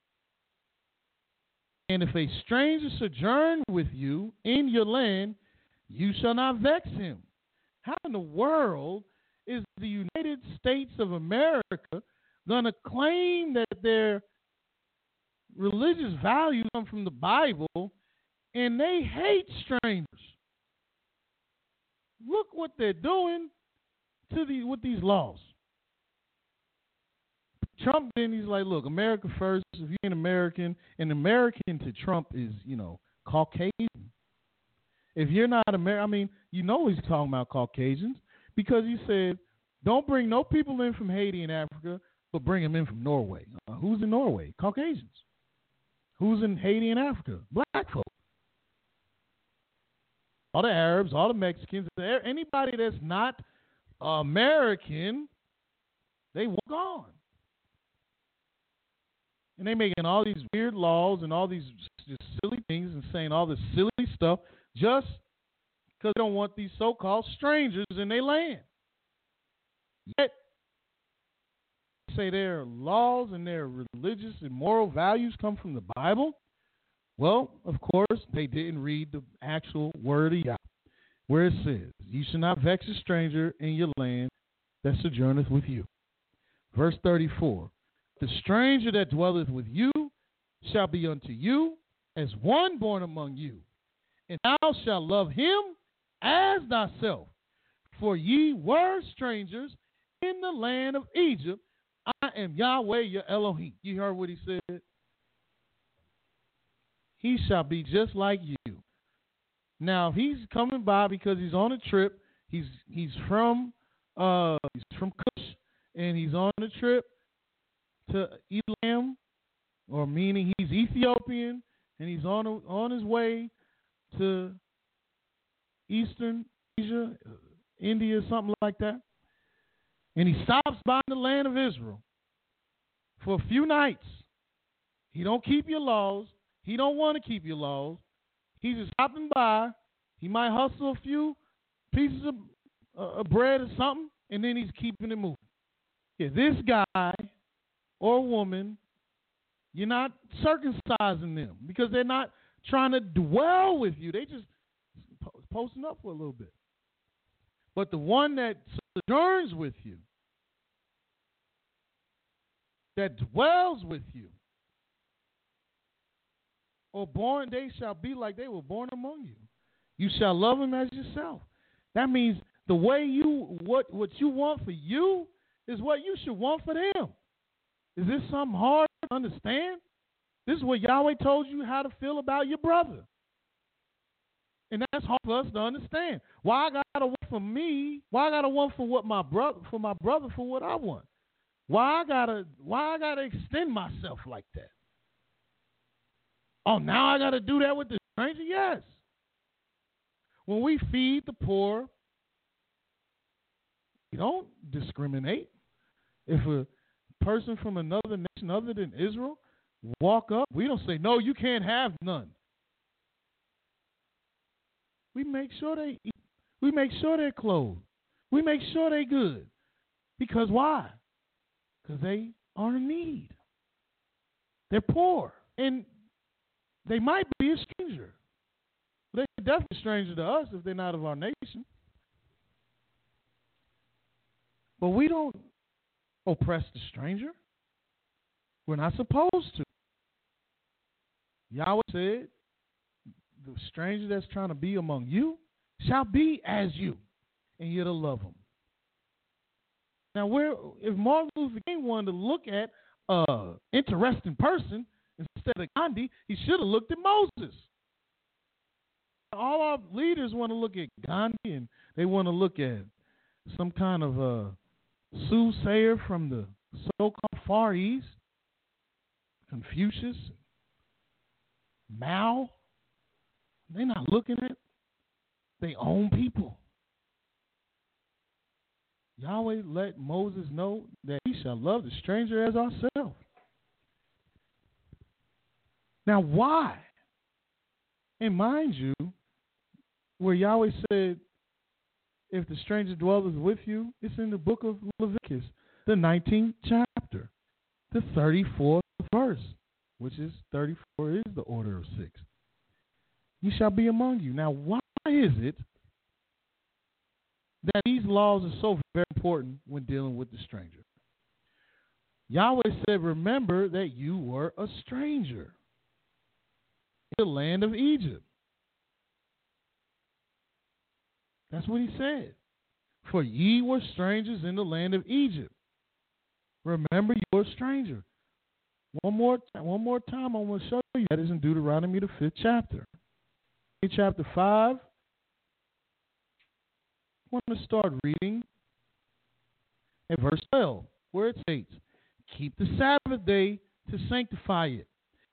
E: And if a stranger sojourn with you in your land, you shall not vex him. How in the world is the United States of America going to claim that their religious values come from the Bible and they hate strangers? Look what they're doing to the with these laws. Trump then he's like, look, America first. If you ain't American, an American to Trump is, you know, Caucasian. If you're not American, I mean, you know he's talking about Caucasians because he said, don't bring no people in from Haiti and Africa, but bring them in from Norway. Uh, who's in Norway? Caucasians. Who's in Haiti and Africa? Black folk. All the Arabs, all the Mexicans, anybody that's not American, they were gone. And they making all these weird laws and all these just silly things and saying all this silly stuff just because they don't want these so-called strangers in their land. Yet, say their laws and their religious and moral values come from the Bible. Well, of course, they didn't read the actual word of Yah, where it says, "You shall not vex a stranger in your land that sojourneth with you." Verse thirty-four, "The stranger that dwelleth with you shall be unto you as one born among you, and thou shalt love him as thyself. For ye were strangers in the land of Egypt. I am Yahweh your Elohim." You heard what he said? He shall be just like you. Now, if he's coming by because he's on a trip, he's he's from uh he's from Cush, and he's on a trip to Elam, or meaning he's Ethiopian, and he's on a, on his way to Eastern Asia, India, something like that, and he stops by the land of Israel for a few nights. He don't keep your laws. He don't want to keep your laws. He's just stopping by. He might hustle a few pieces of uh, bread or something, and then he's keeping it moving. Yeah, this guy or woman, you're not circumcising them because they're not trying to dwell with you. They just posting up for a little bit. But the one that sojourns with you, that dwells with you, or born, they shall be like they were born among you. You shall love them as yourself. That means the way you, what, what you want for you is what you should want for them. Is this something hard to understand? This is what Yahweh told you how to feel about your brother. And that's hard for us to understand. Why I gotta want for me? Why I gotta want for what my brother for my brother for what I want? Why I gotta why I gotta extend myself like that? Oh, now I gotta do that with the stranger? Yes. When we feed the poor, we don't discriminate. If a person from another nation other than Israel walk up, we don't say, no, you can't have none. We make sure they eat. We make sure they're clothed. We make sure they're good. Because why? Because they are in need. They're poor. And they might be a stranger. They're definitely a stranger to us if they're not of our nation. But we don't oppress the stranger. We're not supposed to. Yahweh said, the stranger that's trying to be among you shall be as you, and you're to love him. Now, where if Martin Luther King wanted to look at an interesting person instead of Gandhi, he should have looked at Moses. All our leaders want to look at Gandhi, and they want to look at some kind of uh, soothsayer from the so-called Far East, Confucius, Mao. They're not looking at their own people. Yahweh let Moses know that he shall love the stranger as ourselves. Now, why? And mind you, where Yahweh said, if the stranger dwelleth with you, it's in the book of Leviticus, the nineteenth chapter, the thirty-fourth verse, which is thirty-four is the order of six. He shall be among you. Now, why is it that these laws are so very important when dealing with the stranger? Yahweh said, remember that you were a stranger in the land of Egypt. That's what he said. For ye were strangers in the land of Egypt. Remember you were a stranger. One more, one more time, I want to show you that is in Deuteronomy, the fifth chapter. In chapter five, I want to start reading at verse twelve, where it states, keep the Sabbath day to sanctify it.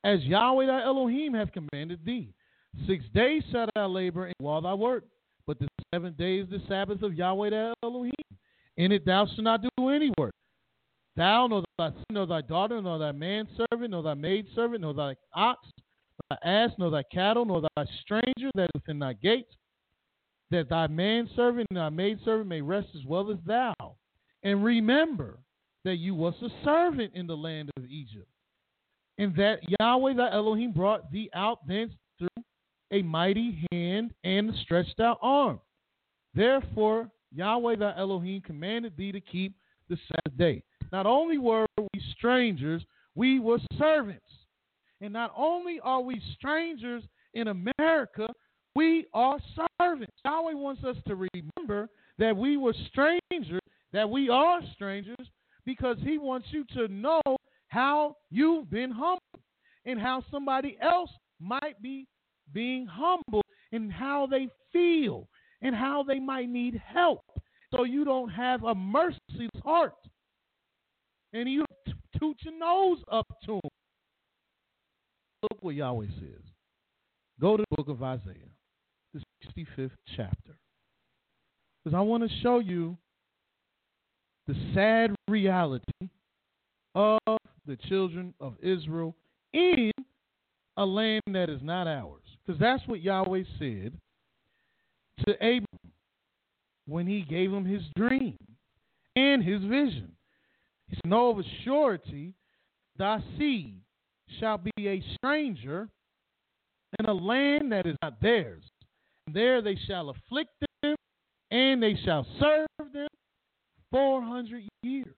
E: as Yahweh thy Elohim hath commanded thee. Six days shalt thou labor and do all thy work, but the seventh day is the Sabbath of Yahweh thy Elohim. In it thou shalt not do any work. Thou, nor thy son, nor thy daughter, nor thy manservant, nor thy maidservant, nor thy ox, nor thy ass, nor thy cattle, nor thy stranger that is within thy gates, that thy manservant and thy maidservant may rest as well as thou. And remember that you was a servant in the land of Egypt, and that Yahweh thy Elohim brought thee out thence through a mighty hand and a stretched out arm. Therefore Yahweh thy Elohim commanded thee to keep the Sabbath day. Not only were we strangers, we were servants. And not only are we strangers in America, we are servants. Yahweh wants us to remember that we were strangers, that we are strangers, because he wants you to know how you've been humbled and how somebody else might be being humbled and how they feel and how they might need help, so you don't have a merciless heart and you toot your nose up to him. Look what Yahweh says. Go to the book of Isaiah, the sixty-fifth chapter, because I want to show you the sad reality of the children of Israel in a land that is not ours. Because that's what Yahweh said to Abraham when he gave him his dream and his vision. He said, know of a surety thy seed shall be a stranger in a land that is not theirs. And there they shall afflict them, and they shall serve them four hundred years.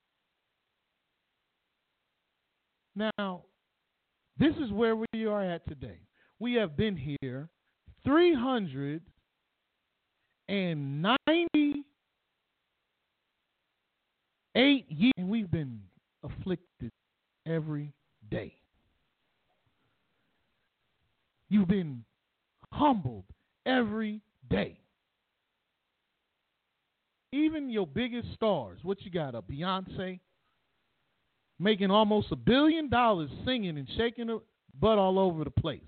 E: Now, this is where we are at today. We have been here three hundred ninety-eight years, and we've been afflicted every day. You've been humbled every day. Even your biggest stars, what you got, a Beyonce, making almost a billion dollars singing and shaking her butt all over the place.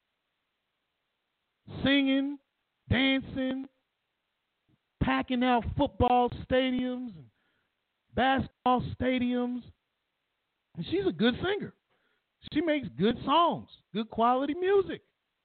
E: Singing, dancing, packing out football stadiums and basketball stadiums. And she's a good singer. She makes good songs, good quality music.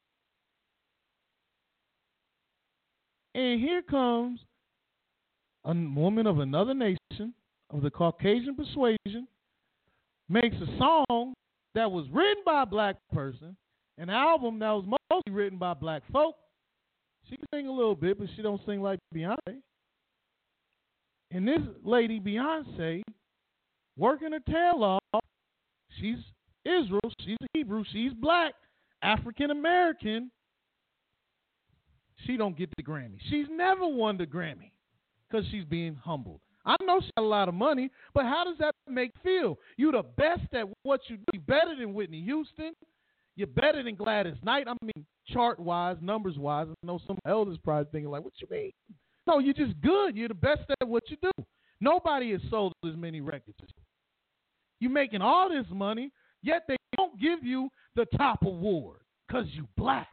E: And here comes a woman of another nation, of the Caucasian persuasion, makes a song that was written by a black person, an album that was mostly written by black folk. She can sing a little bit, but she don't sing like Beyonce. And this lady, Beyonce, working her tail off, she's Israel, she's a Hebrew, she's black, African American. She don't get the Grammy. She's never won the Grammy because she's being humbled. I know she got a lot of money, but how does that make you feel? You're the best at what you do. You're better than Whitney Houston. You're better than Gladys Knight. I mean, chart-wise, numbers-wise. I know some elders probably thinking like, what you mean? No, you're just good. You're the best at what you do. Nobody has sold as many records as you. You're making all this money, yet they don't give you the top award because you black.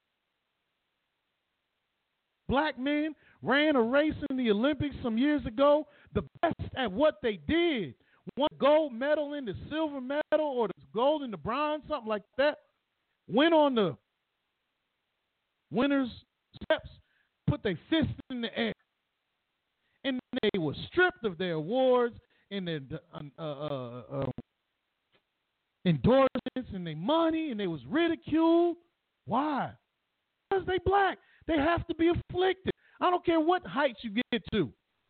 E: Black men ran a race in the Olympics some years ago, the best at what they did. Won gold medal in the silver medal or the gold in the bronze, something like that. Went on the winner's steps, put their fists in the air. And they were stripped of their awards and their uh, uh, uh, endorsements and their money, and they was ridiculed. Why? Because they black. They have to be afflicted. I don't care what heights you get to.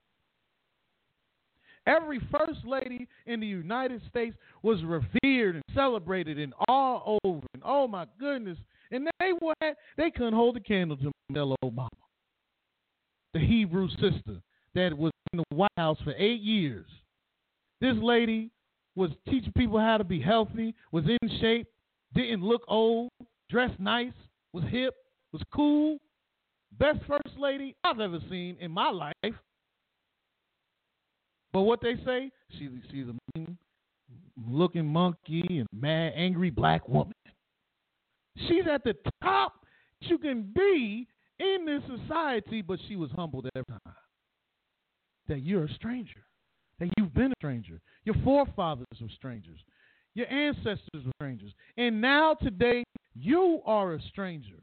E: Every first lady in the United States was revered and celebrated and all over. And oh my goodness. And they were, they couldn't hold a candle to Michelle Obama, the Hebrew sister that was in the White House for eight years. This lady was teaching people how to be healthy, was in shape, didn't look old, dressed nice, was hip, was cool. Best first lady I've ever seen in my life. But what they say, she's, she's a mean looking monkey and mad, angry black woman. She's at the top you can be in this society, but she was humbled every time. That you're a stranger. That you've been a stranger. Your forefathers were strangers. Your ancestors were strangers. And now today, you are a stranger.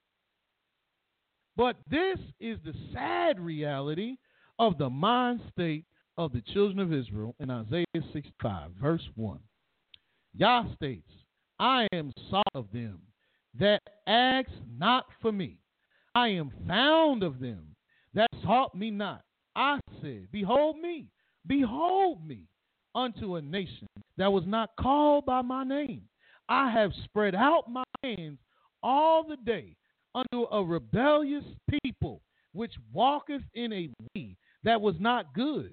E: But this is the sad reality of the mind state of the children of Israel in Isaiah sixty-five, verse one. Yah states, I am sought of them that ask not for me. I am found of them that sought me not. I said, behold me, behold me, unto a nation that was not called by my name. I have spread out my hands all the day unto a rebellious people, which walketh in a way that was not good,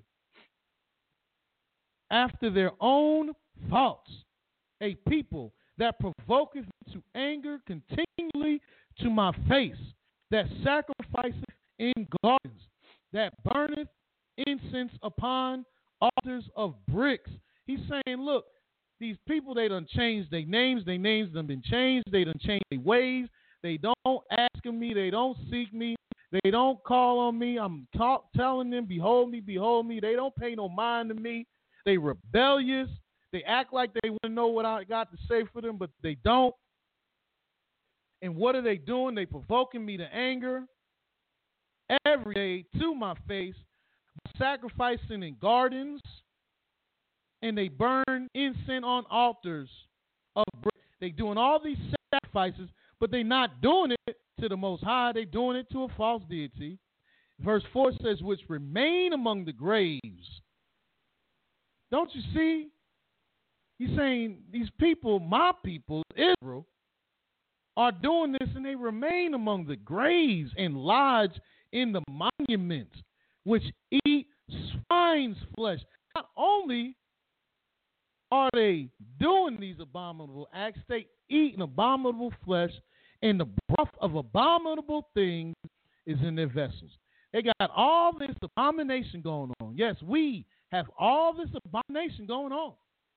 E: after their own thoughts, a people that provoketh me to anger continually to my face, that sacrificeth in gardens, that burneth incense upon altars of bricks. He's saying, look, these people, they done changed their names. Their names done been changed. They done changed their ways. They don't ask me. They don't seek me. They don't call on me. I'm talk, telling them, behold me, behold me. They don't pay no mind to me. They rebellious. They act like they want to know what I got to say for them, but they don't. And what are they doing? They provoking me to anger every day to my face, sacrificing in gardens, and they burn incense on altars of brick. They doing all these sacrifices, but they're not doing it to the Most High. They're doing it to a false deity. Verse four says, which remain among the graves. Don't you see? He's saying these people, my people, Israel, are doing this, and they remain among the graves and lodge in the monuments, which eat swine's flesh. Not only are they doing these abominable acts, they eat an abominable flesh, and the broth of abominable things is in their vessels. They got all this abomination going on. Yes, we have all this abomination going on.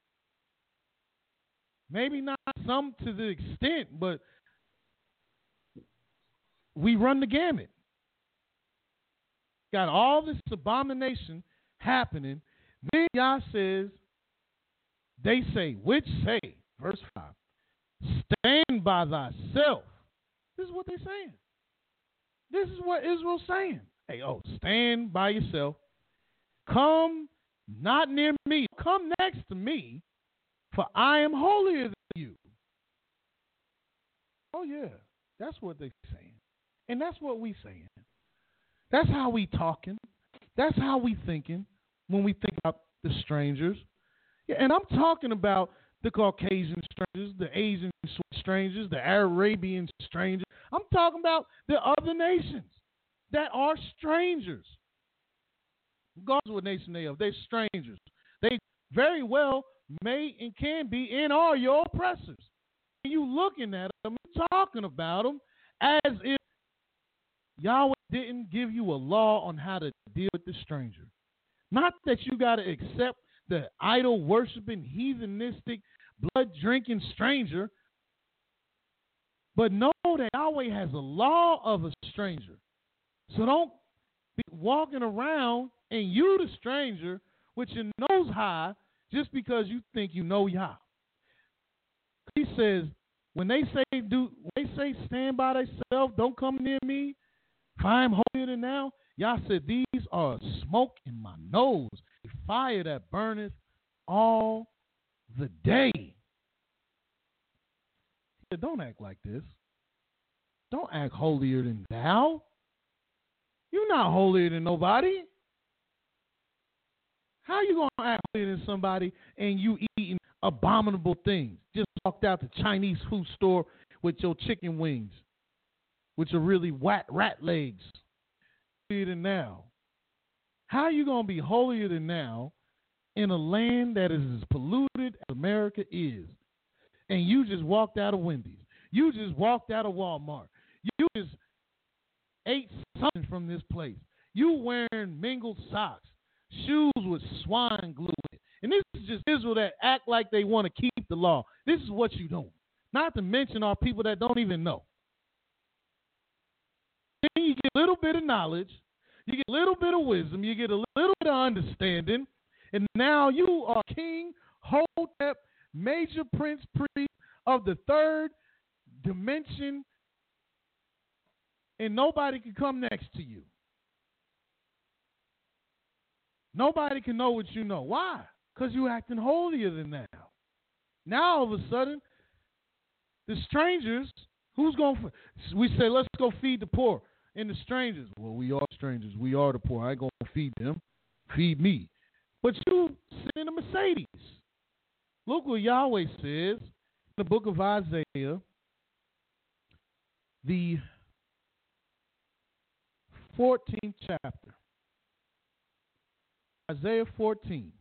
E: Maybe not some to the extent, but we run the gamut. Got all this abomination happening. Then Yah says, they say, which say, verse five, stand by thyself. This is what they're saying. This is what Israel's saying. Hey, oh, stand by yourself. Come not near me. Come next to me, for I am holier than you. Oh, yeah. That's what they're saying. And that's what we saying. That's how we talking. That's how we thinking when we think about the strangers. Yeah, and I'm talking about the Caucasian strangers, the Asian strangers, the Arabian strangers. I'm talking about the other nations that are strangers. Regardless of what nation they are, they're strangers. They very well may and can be and are your oppressors. And you looking at them and talking about them as if Yahweh didn't give you a law on how to deal with the stranger. Not that you got to accept the idol-worshiping, heathenistic, blood-drinking stranger, but know that Yahweh has a law of a stranger. So don't be walking around and you the stranger with your nose high just because you think you know Yah. He says, when they say do, when they say stand by thyself, don't come near me, for I am holier than thou. Yah said, these are smoke in my nose, a fire that burneth all the day. He said, don't act like this. Don't act holier than thou. You're not holier than nobody. How you going to act holier than somebody and you eating abominable things? Just walked out the Chinese food store with your chicken wings, with your really wet rat legs. Holier than now. How you going to be holier than now in a land that is as polluted as America is? And you just walked out of Wendy's. You just walked out of Walmart. You just ate something from this place. You wearing mingled socks, shoes with swine glue in it. And this is just Israel that act like they want to keep the law. This is what you doing. Not to mention our people that don't even know. Then you get a little bit of knowledge, you get a little bit of wisdom, you get a little bit of understanding, and now you are King Hotep, major prince priest of the third dimension, and nobody can come next to you. Nobody can know what you know. Why? Because you're acting holier than thou. Now, all of a sudden, the strangers, who's going to, we say, let's go feed the poor. And the strangers, well, we are strangers. We are the poor. I ain't going to feed them. Feed me. But you sit in a Mercedes. Look what Yahweh says in the book of Isaiah, the fourteenth chapter. Isaiah fourteen,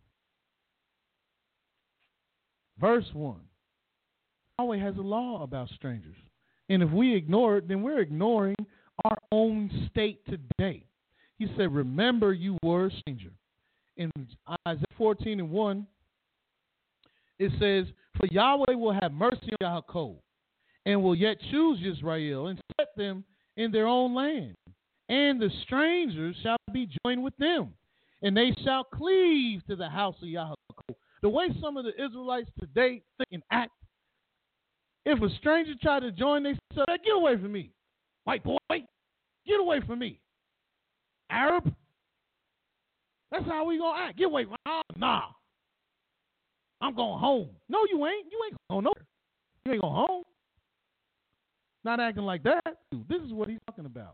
E: verse one. Yahweh has a law about strangers. And if we ignore it, then we're ignoring our own state today. He said, remember you were a stranger. In Isaiah fourteen and one, it says, for Yahweh will have mercy on Yaakov, and will yet choose Israel, and set them in their own land. And the strangers shall be joined with them, and they shall cleave to the house of Yaakov. The way some of the Israelites today think and act, if a stranger tried to join, they say, get away from me. White boy, get away from me. Arab, that's how we going to act. Get away from me. Nah, I'm going home. No, you ain't. You ain't going nowhere. You ain't going home. Not acting like that. This is what he's talking about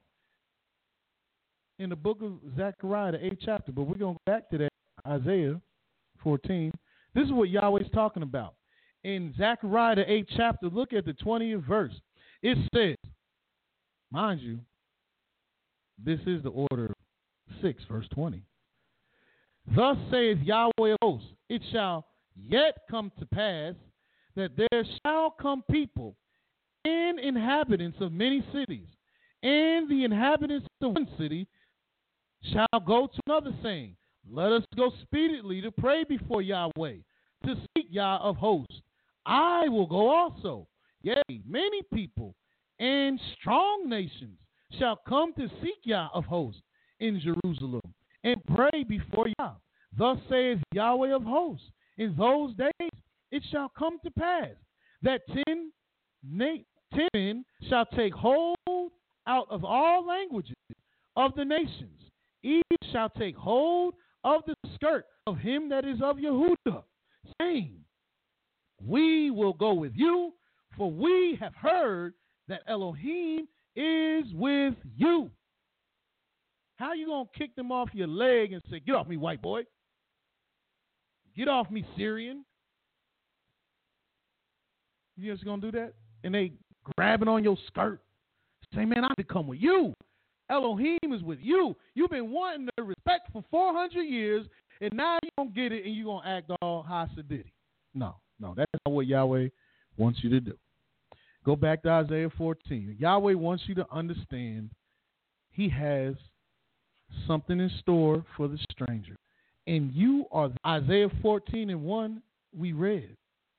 E: in the book of Zechariah, the eighth chapter. But we're going to go back to that, Isaiah fourteen. This is what Yahweh's talking about. In Zechariah, the eighth chapter, look at the twentieth verse. It says, mind you, this is the order six, verse twenty. Thus saith Yahweh of hosts, it shall yet come to pass that there shall come people and inhabitants of many cities, and the inhabitants of one city shall go to another, saying, let us go speedily to pray before Yahweh, to seek Yah of hosts. I will go also. Yea, many people and strong nations shall come to seek Yah of hosts in Jerusalem, and pray before Yah. Thus saith Yahweh of hosts, in those days it shall come to pass that ten, na- ten men shall take hold out of all languages of the nations. Each shall take hold of the skirt of him that is of Yehudah, saying, we will go with you, for we have heard that Elohim is with you. How you going to kick them off your leg and say, get off me, white boy? Get off me, Syrian. You just going to do that? And they grabbing on your skirt. Say, man, I have to come with you. Elohim is with you. You've been wanting the respect for four hundred years, and now you don't get it, and you're going to act all Hasidity. No, no, that's not what Yahweh wants you to do. Go back to Isaiah fourteen. Yahweh wants you to understand he has something in store for the stranger. And you are Isaiah fourteen and one we read.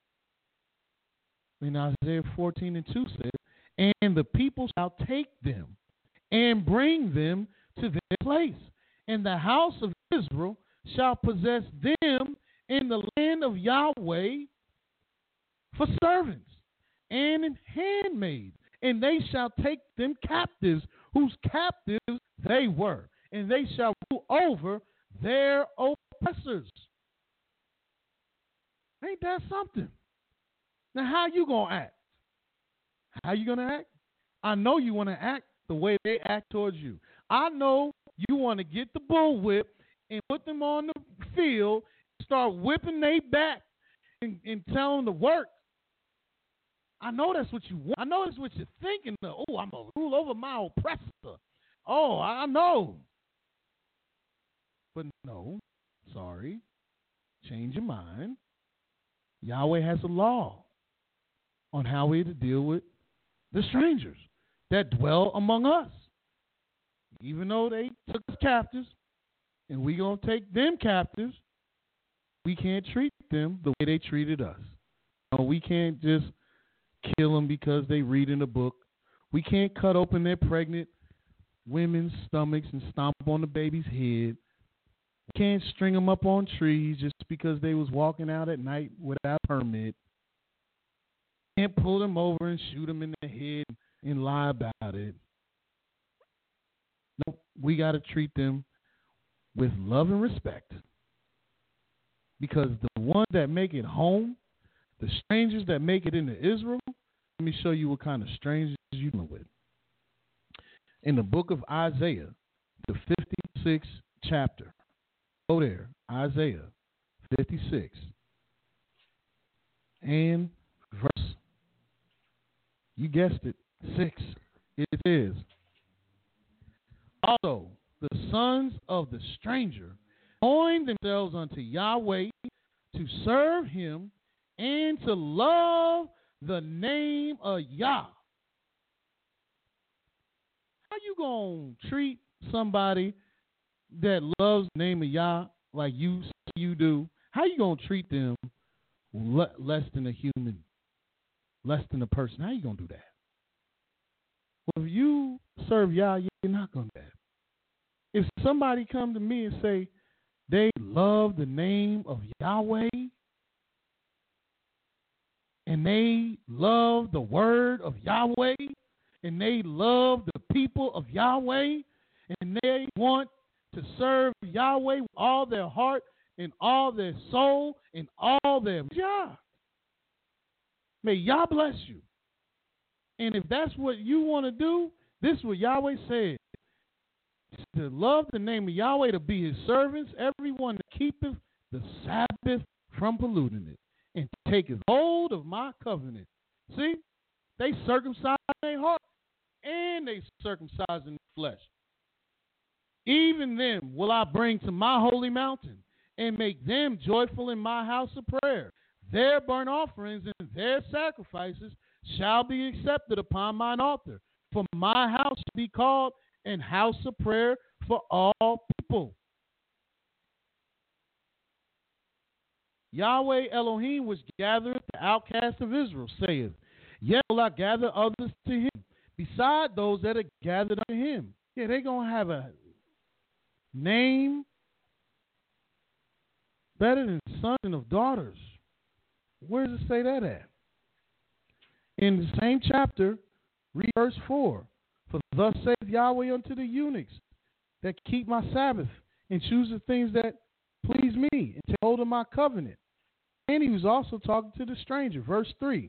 E: In Isaiah fourteen and two says, and the people shall take them and bring them to their place. And the house of Israel shall possess them in the land of Yahweh for servants and in handmaids. And they shall take them captives, whose captives they were. And they shall rule over their oppressors. Ain't that something? Now, how you going to act? How you going to act? I know you want to act the way they act towards you. I know you want to get the bullwhip and put them on the field, start whipping they back and, and tell them to work. I know that's what you want. I know that's what you're thinking of. Oh, I'm going to rule over my oppressor. Oh, I know. But no, sorry. Change your mind. Yahweh has a law on how we to deal with the strangers that dwell among us. Even though they took us captives, and we're going to take them captives, we can't treat them the way they treated us. No, we can't just kill them because they read in a book. We can't cut open their pregnant women's stomachs and stomp on the baby's head. We can't string them up on trees just because they was walking out at night without a permit. We can't pull them over and shoot them in the head and lie about it. No, we got to treat them with love and respect. Because the ones that make it home, the strangers that make it into Israel, let me show you what kind of strangers you're dealing with. In the book of Isaiah, the fifty-sixth chapter, go there, Isaiah fifty-six, and verse, you guessed it, six, it is. Also, the sons of the stranger join themselves unto Yahweh to serve him and to love the name of Yah. How you going to treat somebody that loves the name of Yah like you you do? How you going to treat them le- less than a human, less than a person? How you going to do that? Well, if you serve Yah, you're not going to do that. If somebody come to me and say they love the name of Yahweh and they love the word of Yahweh and they love the people of Yahweh and they want to serve Yahweh with all their heart and all their soul and all their Yah, may Yah bless you. And if that's what you want to do, this is what Yahweh said. To love the name of Yahweh, to be his servants, everyone that keepeth the Sabbath from polluting it, and taketh hold of my covenant. See, they circumcise their heart, and they circumcise in the flesh. Even them will I bring to my holy mountain, and make them joyful in my house of prayer. Their burnt offerings and their sacrifices shall be accepted upon mine altar. For my house shall be called an house of prayer for all people. Yahweh Elohim was gathering the outcasts of Israel, saith, yet will I gather others to him, beside those that are gathered unto him. Yeah, they're going to have a name better than sons and of daughters. Where does it say that at? In the same chapter, read verse four. For thus saith Yahweh unto the eunuchs that keep my Sabbath and choose the things that please me and take hold of my covenant. And he was also talking to the stranger. Verse three.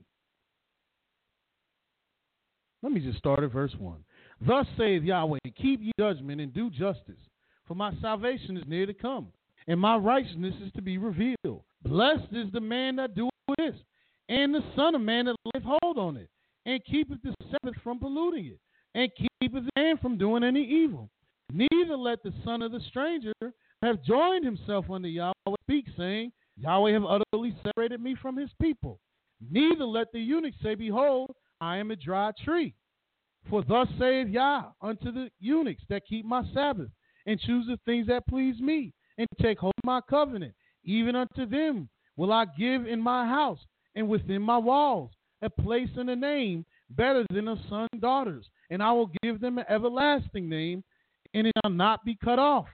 E: Let me just start at verse one. Thus saith Yahweh, keep ye judgment and do justice, for my salvation is near to come, and my righteousness is to be revealed. Blessed is the man that doeth this, and the son of man that layeth hold on it, and keepeth the Sabbath from polluting it, and keepeth the man from doing any evil. Neither let the son of the stranger have joined himself unto Yahweh speak, saying, Yahweh have utterly separated me from his people. Neither let the eunuch say, behold, I am a dry tree. For thus saith Yah unto the eunuchs that keep my Sabbath, and choose the things that please me, and take hold of my covenant. Even unto them will I give in my house and within my walls a place and a name better than of sons and daughters. And I will give them an everlasting name, and it shall not be cut off.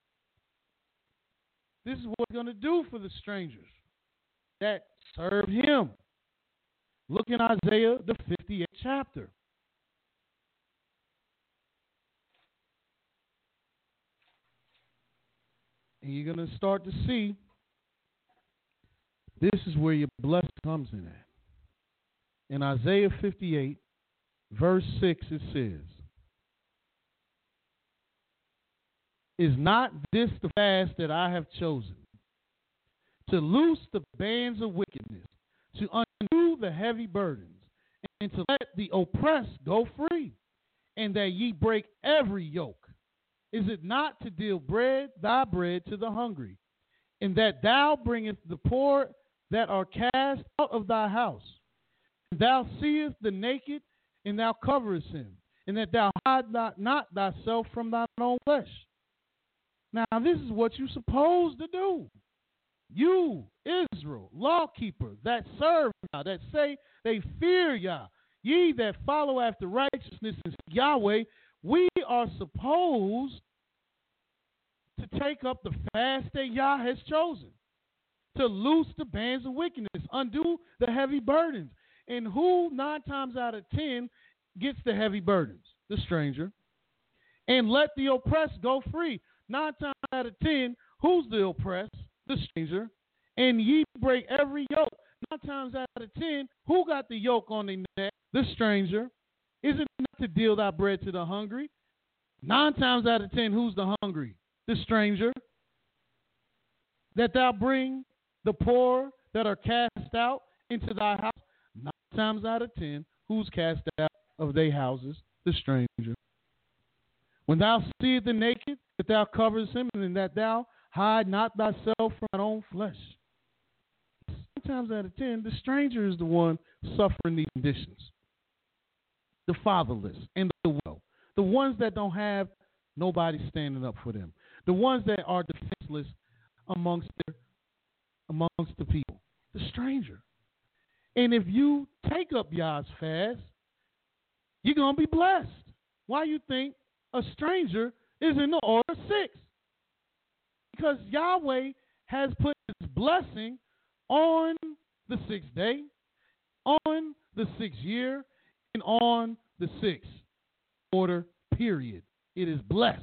E: This is what we're going to do for the strangers that serve him. Look in Isaiah, the fifty-eighth chapter. And you're going to start to see this is where your blessing comes in at. In Isaiah fifty-eight, verse six, it says, is not this the fast that I have chosen, to loose the bands of wickedness, to undo the heavy burdens, and to let the oppressed go free, and that ye break every yoke? Is it not to deal bread, thy bread to the hungry, and that thou bringest the poor that are cast out of thy house? And thou seest the naked, and thou coverest him, and that thou hide not, not thyself from thine own flesh. Now, this is what you're supposed to do. You, Israel, law keeper, that serve God, that say they fear Yah. Ye that follow after righteousness and Yahweh, we are supposed to take up the fast that Yah has chosen, to loose the bands of wickedness, undo the heavy burdens. And who nine times out of ten gets the heavy burdens? The stranger. And let the oppressed go free. Nine times out of ten, who's the oppressed? The stranger. And ye break every yoke. Nine times out of ten, who got the yoke on their neck? The stranger. Is it not to deal thy bread to the hungry? Nine times out of ten, who's the hungry? The stranger. That thou bring the poor that are cast out into thy house. Nine times out of ten, who's cast out of their houses? The stranger. When thou seest the naked, that thou coverest him, and that thou hide not thyself from thine own flesh. Nine times out of ten, the stranger is the one suffering these conditions. The fatherless and the widow. The ones that don't have nobody standing up for them. The ones that are defenseless amongst their, amongst the people. The stranger. And if you take up Yah's fast, you're going to be blessed. Why you think a stranger is in the order of six? Because Yahweh has put his blessing on the sixth day, on the sixth year, and on the sixth order, period. It is blessed.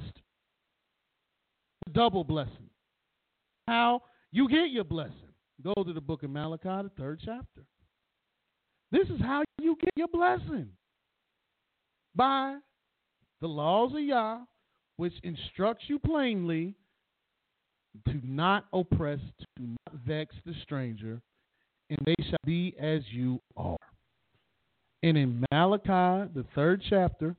E: A double blessing. How you get your blessing. Go to the book of Malachi, the third chapter. This is how you get your blessing. By the laws of Yah, which instructs you plainly to not oppress, to not vex the stranger, and they shall be as you are. And in Malachi, the third chapter,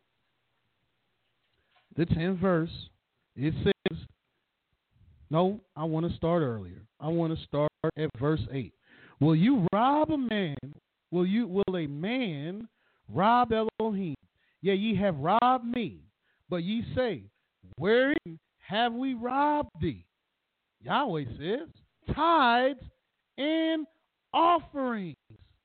E: the tenth verse, it says, no, I want to start earlier. I want to start at verse eight. Will you rob a man? Will you? Will a man rob Elohim? Yeah, ye have robbed me. But ye say, wherein have we robbed thee? Yahweh says, tithes and offerings.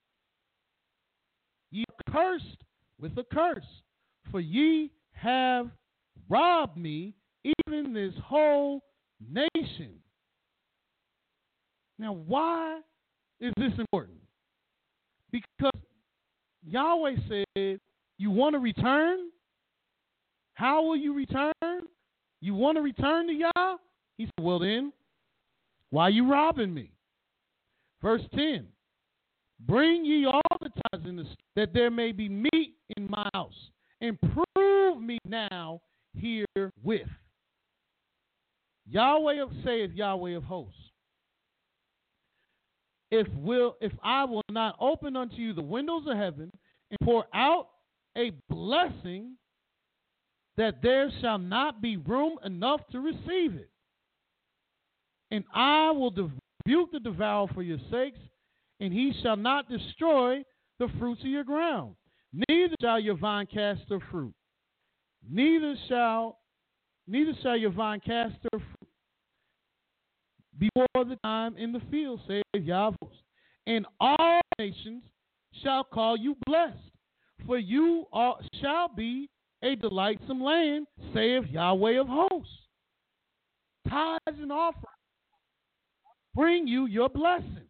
E: Ye are cursed with a curse, for ye have robbed me, even this whole nation. Now, why is this important? Because Yahweh said, you want to return? How will you return? You want to return to Yah? He said, well then, why are you robbing me? Verse ten, bring ye all the tithes in the store, that there may be meat in my house, and prove me now herewith. Yahweh saith Yahweh of hosts, if will if I will not open unto you the windows of heaven and pour out a blessing, that there shall not be room enough to receive it. And I will rebuke the devourer for your sakes, and he shall not destroy the fruits of your ground. Neither shall your vine cast her fruit. Neither shall neither shall your vine cast her fruit before the time in the field, saith Yahweh. And all nations shall call you blessed, for you are, shall be a delightsome land, saith Yahweh of hosts. Tithes and offerings bring you your blessing.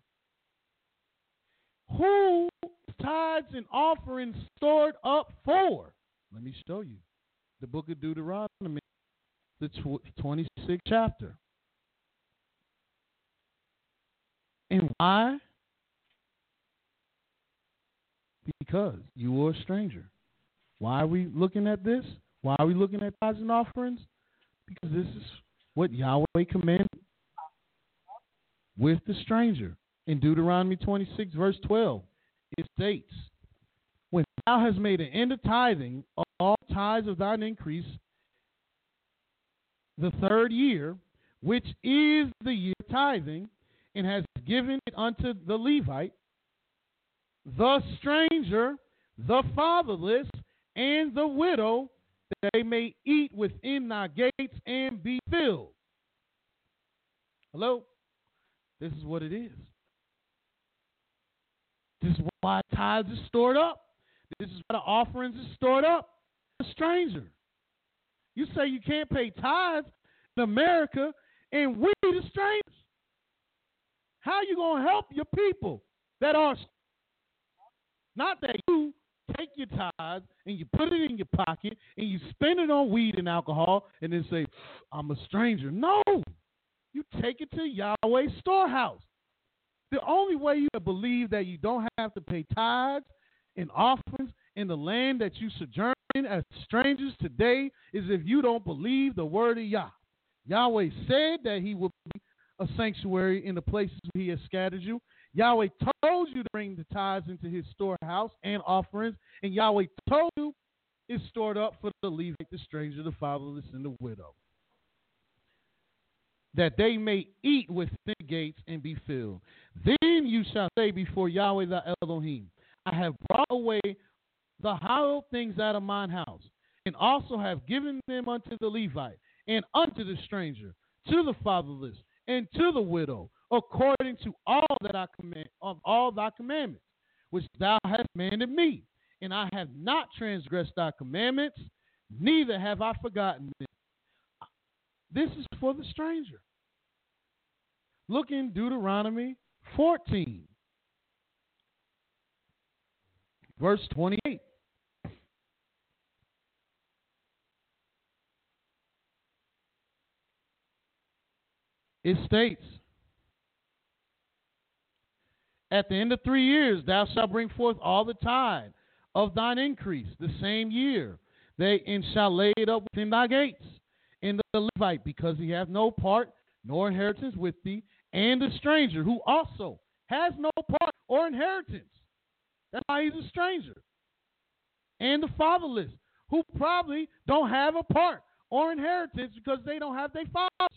E: Who tithes and offerings stored up for? Let me show you. The book of Deuteronomy, the twenty-sixth chapter. And why? Because you were a stranger. Why are we looking at this? Why are we looking at tithes and offerings? Because this is what Yahweh commanded with the stranger. In Deuteronomy twenty-six, verse twelve, it states, when thou hast made an end of tithing, all tithes of thine increase, the third year, which is the year of tithing, and has given it unto the Levite, the stranger, the fatherless, and the widow, that they may eat within thy gates and be filled. Hello? This is what it is. This is why tithes is stored up. This is why the offerings is stored up. A stranger. You say you can't pay tithes in America, and we the strangers. How you going to help your people that are not that you take your tithes and you put it in your pocket and you spend it on weed and alcohol and then say, I'm a stranger. No. You take it to Yahweh's storehouse. The only way you can believe that you don't have to pay tithes and offerings in the land that you sojourn in as strangers today is if you don't believe the word of Yah. Yahweh said that he will be a sanctuary in the places he has scattered you. Yahweh told you to bring the tithes into his storehouse and offerings, and Yahweh told you it's stored up for the Levite, the stranger, the fatherless, and the widow, that they may eat within the gates and be filled. Then you shall say before Yahweh thy Elohim, I have brought away the hallowed things out of mine house, and also have given them unto the Levite, and unto the stranger, to the fatherless, and to the widow, according to all that I command of all thy commandments, which thou hast commanded me. And I have not transgressed thy commandments, neither have I forgotten them. This is for the stranger. Look in Deuteronomy fourteen, verse twenty-eight. It states, at the end of three years thou shalt bring forth all the tithe of thine increase the same year, they and shall lay it up within thy gates. And the Levite, because he hath no part nor inheritance with thee, and the stranger, who also has no part or inheritance. That's why he's a stranger. And the fatherless, who probably don't have a part or inheritance because they don't have their fathers.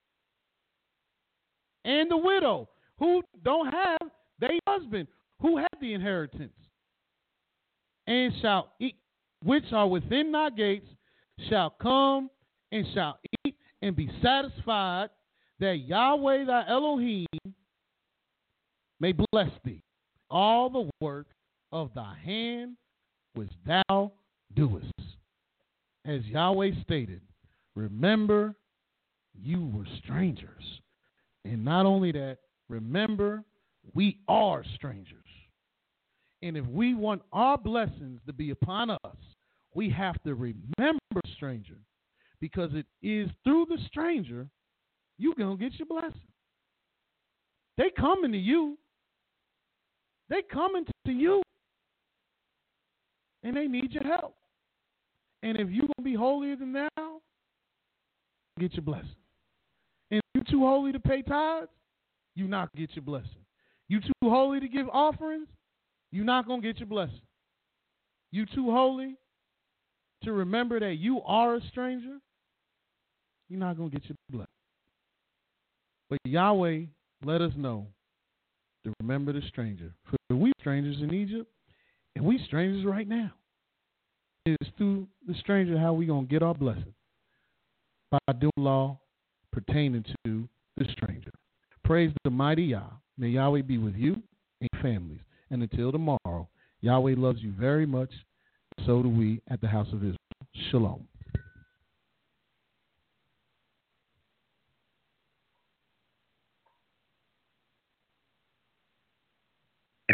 E: And the widow, who don't have their husband, who had the inheritance. And shall eat, which are within thy gates, shall come and shall eat and be satisfied, that Yahweh thy Elohim may bless thee, all the work of thy hand which thou doest. As Yahweh stated, remember you were strangers. And not only that, remember we are strangers. And if we want our blessings to be upon us, we have to remember the stranger, because it is through the stranger you're going to get your blessing. They coming to you. They coming to you. And they need your help. And if you're going to be holier than thou, get your blessing. And if you're too holy to pay tithes, you're not going to get your blessing. You too holy to give offerings, you're not going to get your blessing. You too holy to remember that you are a stranger, you're not going to get your blessing. But Yahweh let us know to remember the stranger. For we strangers in Egypt, and we strangers right now. It's through the stranger how we going to get our blessing. By doing law pertaining to the stranger. Praise the mighty Yah. May Yahweh be with you and your families. And until tomorrow, Yahweh loves you very much. So do we at the house of Israel. Shalom.